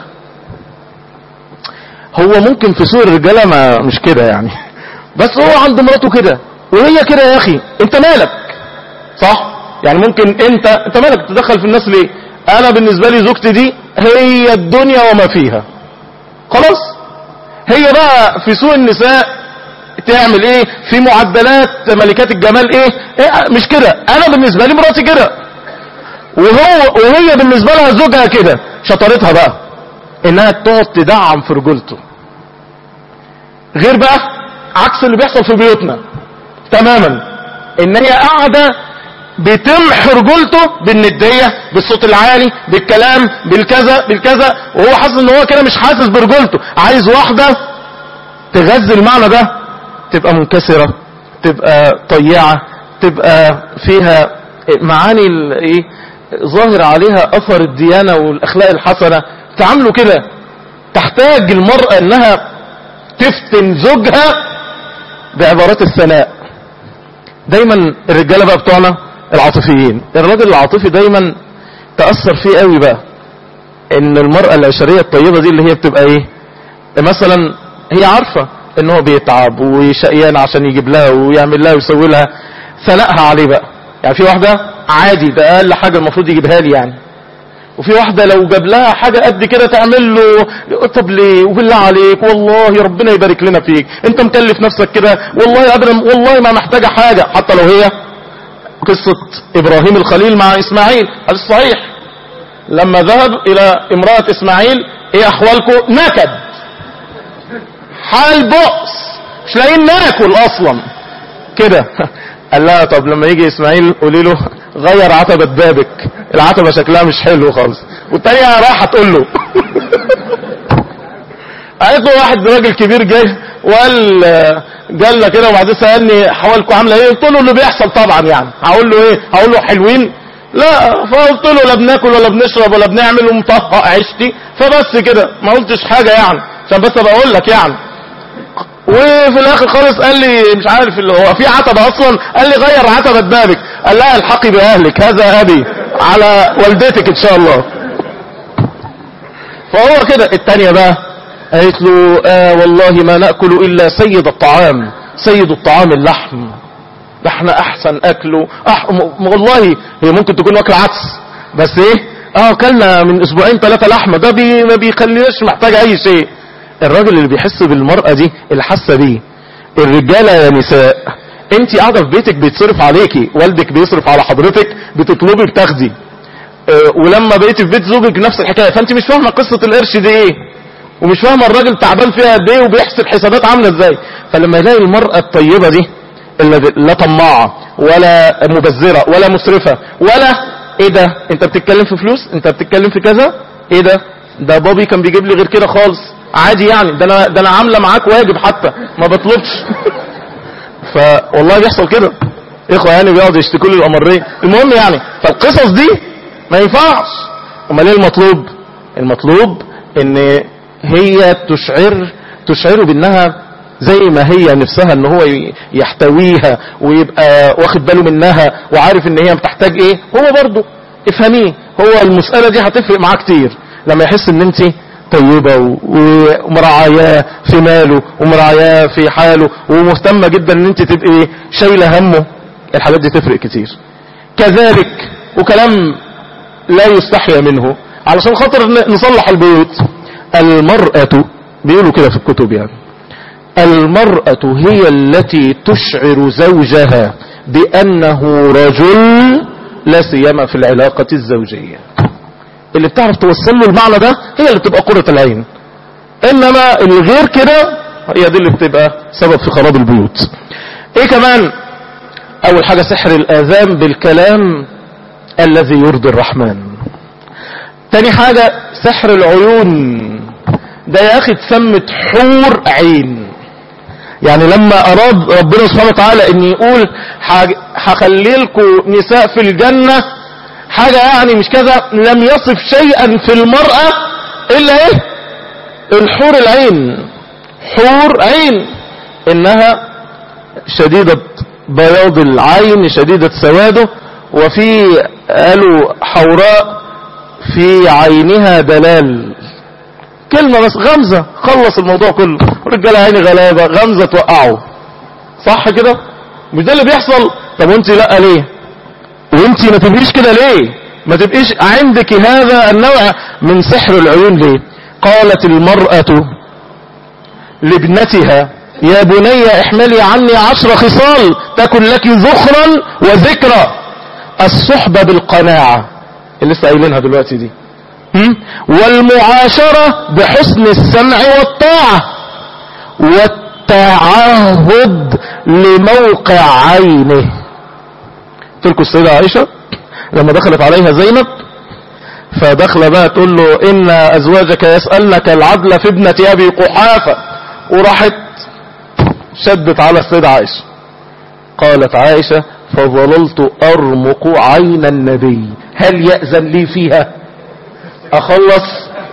هو ممكن في سوء الرجالة ما مش كده يعني، بس هو عند مراته كده وهي كده. يا أخي انت مالك؟ صح؟ يعني ممكن انت مالك تدخل في الناس ليه؟ انا بالنسبة لي زوجتي دي هي الدنيا وما فيها، خلاص. هي بقى في سوء النساء تعمل ايه؟ في معدلات ملكات الجمال ايه مش كده. انا بالنسبة لي مراتي كده، وهي بالنسبة لها زوجها كده. شطارتها بقى انها تقعد تدعم في رجولته، غير بقى عكس اللي بيحصل في بيوتنا تماما، ان هي قاعدة بتمحي رجولته بالندية، بالصوت العالي، بالكلام، بالكذا بالكذا، وهو حاسس ان هو كده مش حاسس برجولته. عايز واحدة تغذي المعنى ده، تبقى منكسرة، تبقى طيعة، تبقى فيها معاني ايه ظاهر عليها اثر الديانة والاخلاق الحسنة. تعاملوا كده. تحتاج المرأة انها تفتن زوجها بعبارات الثناء. دايما الرجالة بقى بتوعنا العاطفيين، الراجل العاطفي دايما تأثر فيه قوي بقى ان المرأة العشرية الطيبة دي اللي هي بتبقى ايه، مثلا هي عارفة ان هو بيتعب وشقيان عشان يجيب لها ويعمل لها ويسوي لها، ثناءها عليه بقى. يعني في واحدة عادي ده اقل حاجة المفروض يجيبها لي يعني، وفي واحدة لو جاب لها حاجة قد كده تعمل له طب ليه وبالله عليك والله ربنا يبارك لنا فيك انت مكلف نفسك كده والله ابدا والله ما محتاجة حاجة. حتى لو هي قصة ابراهيم الخليل مع اسماعيل الصحيح، لما ذهب الى امرأة اسماعيل ايه احوالكم؟ نكد، حال بؤس، مش لاقيين ناكل اصلا كده. قال لها طب لما يجي اسماعيل قولي له غير عتبة بابك، العتبة شكلها مش حلو خالص. والتانية راح تقول له قالت له واحد راجل كبير جاي وقال جالنا كده وبعدين سألني حوالكم عاملة ايه، قلت له اللي بيحصل طبعا يعني، هقول له ايه؟ هقول له حلوين لا، فقلت له لا بناكل ولا بنشرب ولا بنعمل ومطهق عيشتي، فبس كده ما قلتش حاجة يعني، عشان بس بقول لك يعني. وفي الاخر خالص قال لي مش عارف اللي هو في عتبة اصلا، قال لي غير عتبة بابك، قال لها الحقي باهلك هذا ابي على والدتك ان شاء الله. فهو كده. التانية بقى قالت له والله ما نأكل الا سيد الطعام، سيد الطعام اللحم، ده احنا احسن اكله والله هي ممكن تكون واكله عدس بس ايه اكلنا من اسبوعين 3 لحمه، ده ما بيخليناش محتاج اي شيء. الراجل اللي بيحس بالمرأة دي اللي حاسه بيه، الرجاله يا نساء انت قاعده في بيتك بيتصرف عليكي، والدك بيصرف على حضرتك، بتطلبي بتاخدي، ولما بقيتي في بيت زوجك نفس الحكايه، فانت مش فاهمه قصه القرش دي ايه، ومش فاهمه الراجل تعبان فيها قد ايه وبيحسب حسابات عامله ازاي. فلما يلاقي المرأة الطيبة دي لا طماعة ولا مبذرة ولا مسرفة ولا ايه ده انت بتتكلم في فلوس، انت بتتكلم في كذا، ايه ده بابي كان بيجيب لي غير كده خالص عادي يعني، ده انا عامله معاك واجب حتى ما بطلبش. فوالله بيحصل كده اخوة يعني بيقعدوا يشتكوا لي الامرين. المهم يعني فالقصص دي ما ينفعش. امال ايه المطلوب؟ المطلوب ان هي تشعره بانها زي ما هي نفسها ان هو يحتويها ويبقى واخد باله منها وعارف ان هي بتحتاج ايه، هو برضو افهميه. هو المسألة دي هتفرق معاه كتير لما يحس ان انت طيبة ومراعياه في ماله ومراعياه في حاله ومهتمة جدا ان انت تبقي شايلة همه. الحاجات دي تفرق كتير. كذلك وكلام لا يستحيا منه علشان خاطر نصلح البيوت، المرأة بيقولوا كده في الكتب يعني، المرأة هي التي تشعر زوجها بأنه رجل، لا سيما في العلاقة الزوجية. اللي بتعرف توصل له المعنى ده هي اللي بتبقى قرة العين، انما الغير كده هي دي اللي بتبقى سبب في خراب البيوت. ايه كمان؟ اول حاجة سحر الاذان بالكلام الذي يرضي الرحمن. تاني حاجة سحر العيون، ده يا اخي اتسمت حور عين. يعني لما اراد ربنا سبحانه وتعالى ان يقول هخلي لكم نساء في الجنة حاجة يعني مش كذا، لم يصف شيئا في المرأة الا ايه؟ الحور العين. حور عين انها شديدة بياض العين شديدة سواده، وفي قالوا حوراء في عينها دلال. كلمة بس غمزة خلص الموضوع كله. رجال عيني غلابة، غمزة توقعه. صح كده؟ مش ده اللي بيحصل؟ طب وانت لا ليه؟ وانت ما تبقيش كده ليه؟ ما تبقيش عندك هذا النوع من سحر العيون ليه؟ قالت المرأة لابنتها يا بني احملي عني 10 خصال تكن لك ذخرا وذكرى. الصحبة بالقناعة اللي لسه قايلينها دلوقتي دي، والمعاشرة بحسن السمع والطاعة، والتعهد لموقع عينه. تلك السيدة عائشة لما دخلت عليها زينب، فدخل بقى تقول له إن أزواجك يسألنك العدل في ابنة أبي قحافة، وراحت شدت على السيدة عائشة. قالت عائشة فظللت أرمق عين النبي هل يأذن لي فيها؟ أخلص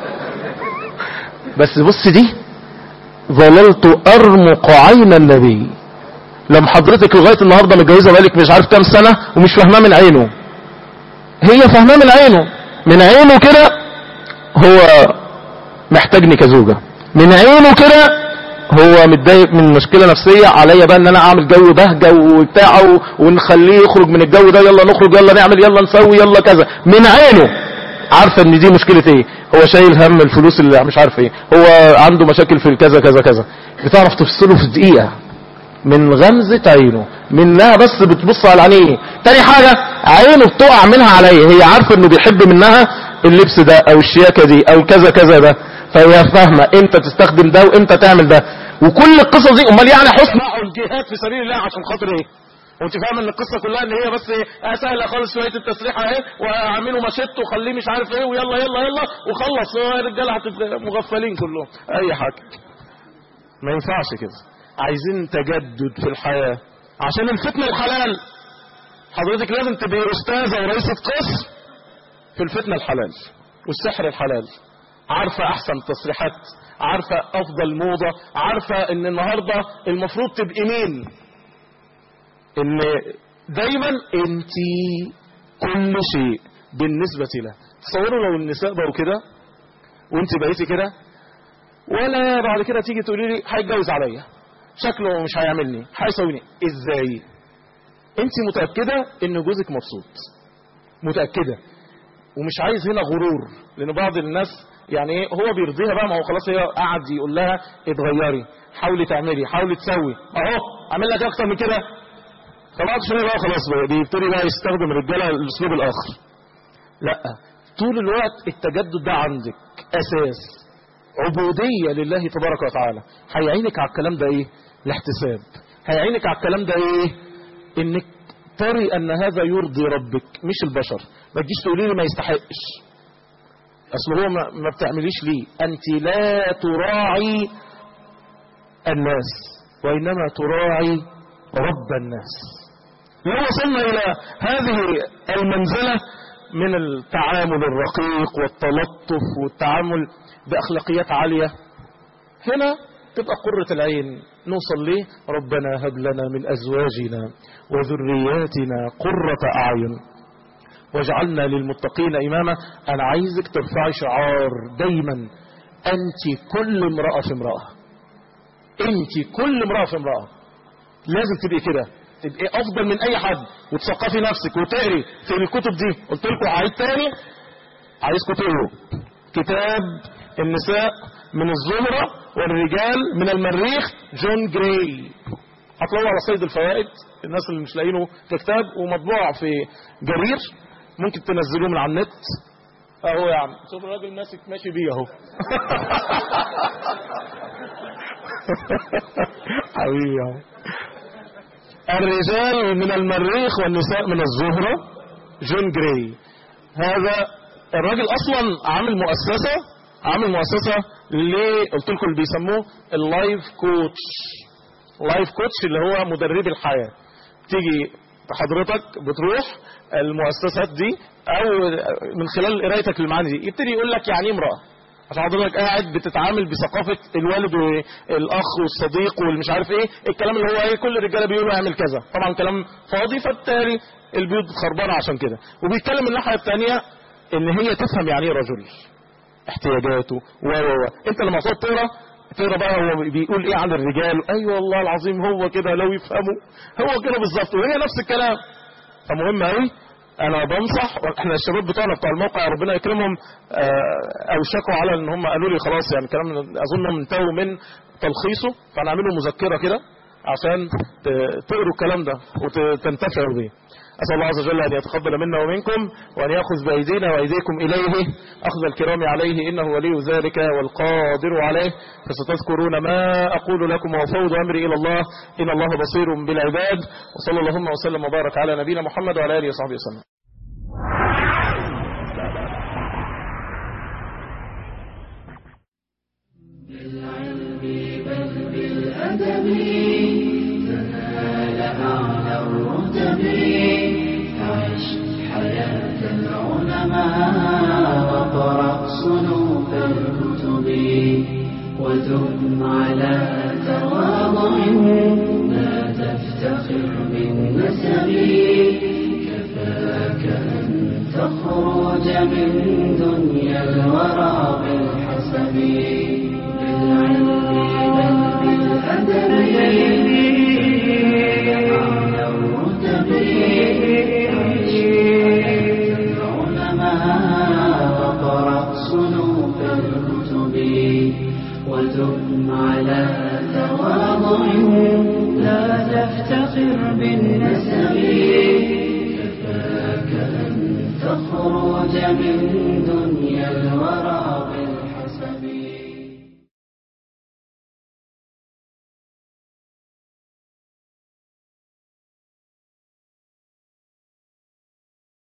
بس بص دي، ظللت أرمق عين النبي. لما حضرتك لغاية النهاردة متجوزة بالك مش عارف كام سنة ومش فاهماه من عينه، هي فاهماه من عينه. من عينه كده هو محتاجني كزوجة، من عينه كده هو متضايق من مشكلة نفسية، عليا بقى ان انا اعمل جو بهجة وبتاعه ونخليه يخرج من الجو ده، يلا نخرج يلا نعمل يلا نسوي يلا كذا. من عينه عارفة ان دي مشكلة ايه، هو شايل هم الفلوس اللي مش عارف ايه، هو عنده مشاكل في كذا كذا كذا. بتعرف تفصله في دقيقة من غمزة عينه، منها بس بتبص على عينيه. تاني حاجة عينه بتقع منها عليه، هي عارفة انه بيحب منها اللبس ده او الشياكة دي او كذا كذا ده، فهي فاهمة امتى تستخدم ده وامتى تعمل ده. وكل القصة دي امال يعني حسن الجهاد في سبيل الله عشان خاطر ايه؟ وانت فاهم ان القصة كلها ان هي بس ايه سهلة خالص شوية التسريحة ايه واعملوا مشط وخليه مش عارف ايه ويلا يلا يلا وخلص الرجالة مغفلين كلهم اي حاجة. ما ينفعش كده. عايزين تجدد في الحياة عشان الفتنة الحلال. حضرتك لازم تبقي أستاذة ورئيسة قسم في الفتنة الحلال والسحر الحلال، عارفة أحسن تصريحات، عارفة أفضل موضة، عارفة إن النهاردة المفروض تبقي مين، إن دايما أنتي كل شيء بالنسبة له. تصوروا لو النساء بقوا كده وانت بقيتي كده، ولا بعد كده تيجي تقولي لي هيتجوز عليا، شكله مش هيعملني، هيسويني ازاي؟ انت متأكدة ان جوزك مبسوط، متأكدة، ومش عايز هنا غرور، لان بعض الناس يعني ايه هو بيرضيها بقى، ما هو خلاص هي قعد يقول لها اتغيري، حاولي تعملي، حاولي تسوي، اهو اعمل لك اكتر من كده، فبعد شويه بقى خلاص بيبتدي بقى يستخدم الرجاله الاسلوب الاخر. لا، طول الوقت التجدد ده عندك اساس عبوديه لله تبارك وتعالى. هيعينك على الكلام ده ايه؟ الاحتساب. هيعينك على الكلام ده ايه؟ انك تري ان هذا يرضي ربك مش البشر. ما تجيش تقولي لي ما يستحقش، اصل هو ما بتعمليش ليه. انت لا تراعي الناس وانما تراعي رب الناس. لو وصلنا الى هذه المنزلة من التعامل الرقيق والتلطف والتعامل باخلاقيات عالية، هنا تبقى قرة العين. نوصل ليه؟ ربنا هب لنا من ازواجنا وذرياتنا قرة اعين واجعلنا للمتقين اماما. انا عايزك ترفعي شعار دايما، انت كل امرأة في امرأة، انت كل امرأة في امرأة. لازم تبقي كده، تبقي افضل من اي حد، وتثقفي نفسك وتقري في الكتب دي. قلت لكم عيد تاني، عايزكم تقروا كتاب النساء من الزهرة والرجال من المريخ، جون جراي. هتلاقوه على صيد الفوائد، الناس اللي مش لاقينه ككتاب، ومطبوع في جرير، ممكن تنزلوه من على النت. اهو يا عم، شوف الراجل ماسك ماشي بيه اهو. حبيبي اهو. الرجال من المريخ والنساء من الزهرة، جون جراي. هذا الراجل اصلا عامل مؤسسة اللي قلت لكم اللي بيسموه اللايف كوتش. لايف كوتش اللي هو مدرب الحياة. تيجي حضرتك بتروح المؤسسات دي او من خلال قرايتك للمعاني دي يبتدي يقول لك يعني امرأة، عشان حضرتك قاعد بتتعامل بثقافة الوالد والاخ والصديق والمش عارف ايه، الكلام اللي هو ايه كل الرجاله بيقولوا اعمل كذا، طبعا كلام فاضي، فبالتالي البيوت خربانه عشان كده. وبيتكلم من الناحيه الثانيه ان هي تفهم يعني ايه رجل، احتياجاته انت لما تقعد تقرا بقى هو بيقول ايه عن الرجال. ايوه والله العظيم هو كده، لو يفهموا هو كده بالظبط، وهي نفس الكلام. فمهم قوي، انا بنصح. احنا الشباب بتوعنا بتوع الموقع ربنا يكرمهم اوشكوا على ان هم قالوا لي خلاص يعني الكلام اظن انتهوا من تلخيصه، فنعمله مذكره كده عشان تقروا الكلام ده وتنتفعوا به. أسأل الله عز وجل أن يتقبل منا ومنكم، وأن يأخذ بأيدينا وأيديكم إليه أخذ الكرام عليه، إنه ولي ذلك والقادر عليه. فستذكرون ما أقول لكم وأفوض أمري إلى الله، إن الله بصير بالعباد. وصلى اللهم وسلم وبارك على نبينا محمد وعلى آله وصحبه وسلم. بالعلم بل بالأدب تنال أعلى الرتب، عش حياة العلماء وقرأ صنوف الكتب، ودم على تواضع لا تفتخر بالنسب، كفاك أن تخرج من دنيا الورى بالحسب. بالعلم بل بالأدب على الرتب، عش حياة العلماء وقرأ صنوف الكتب، ودم على تواضع لا تفتخر بالنسب، كفاك أن تخرج من دنيا الورى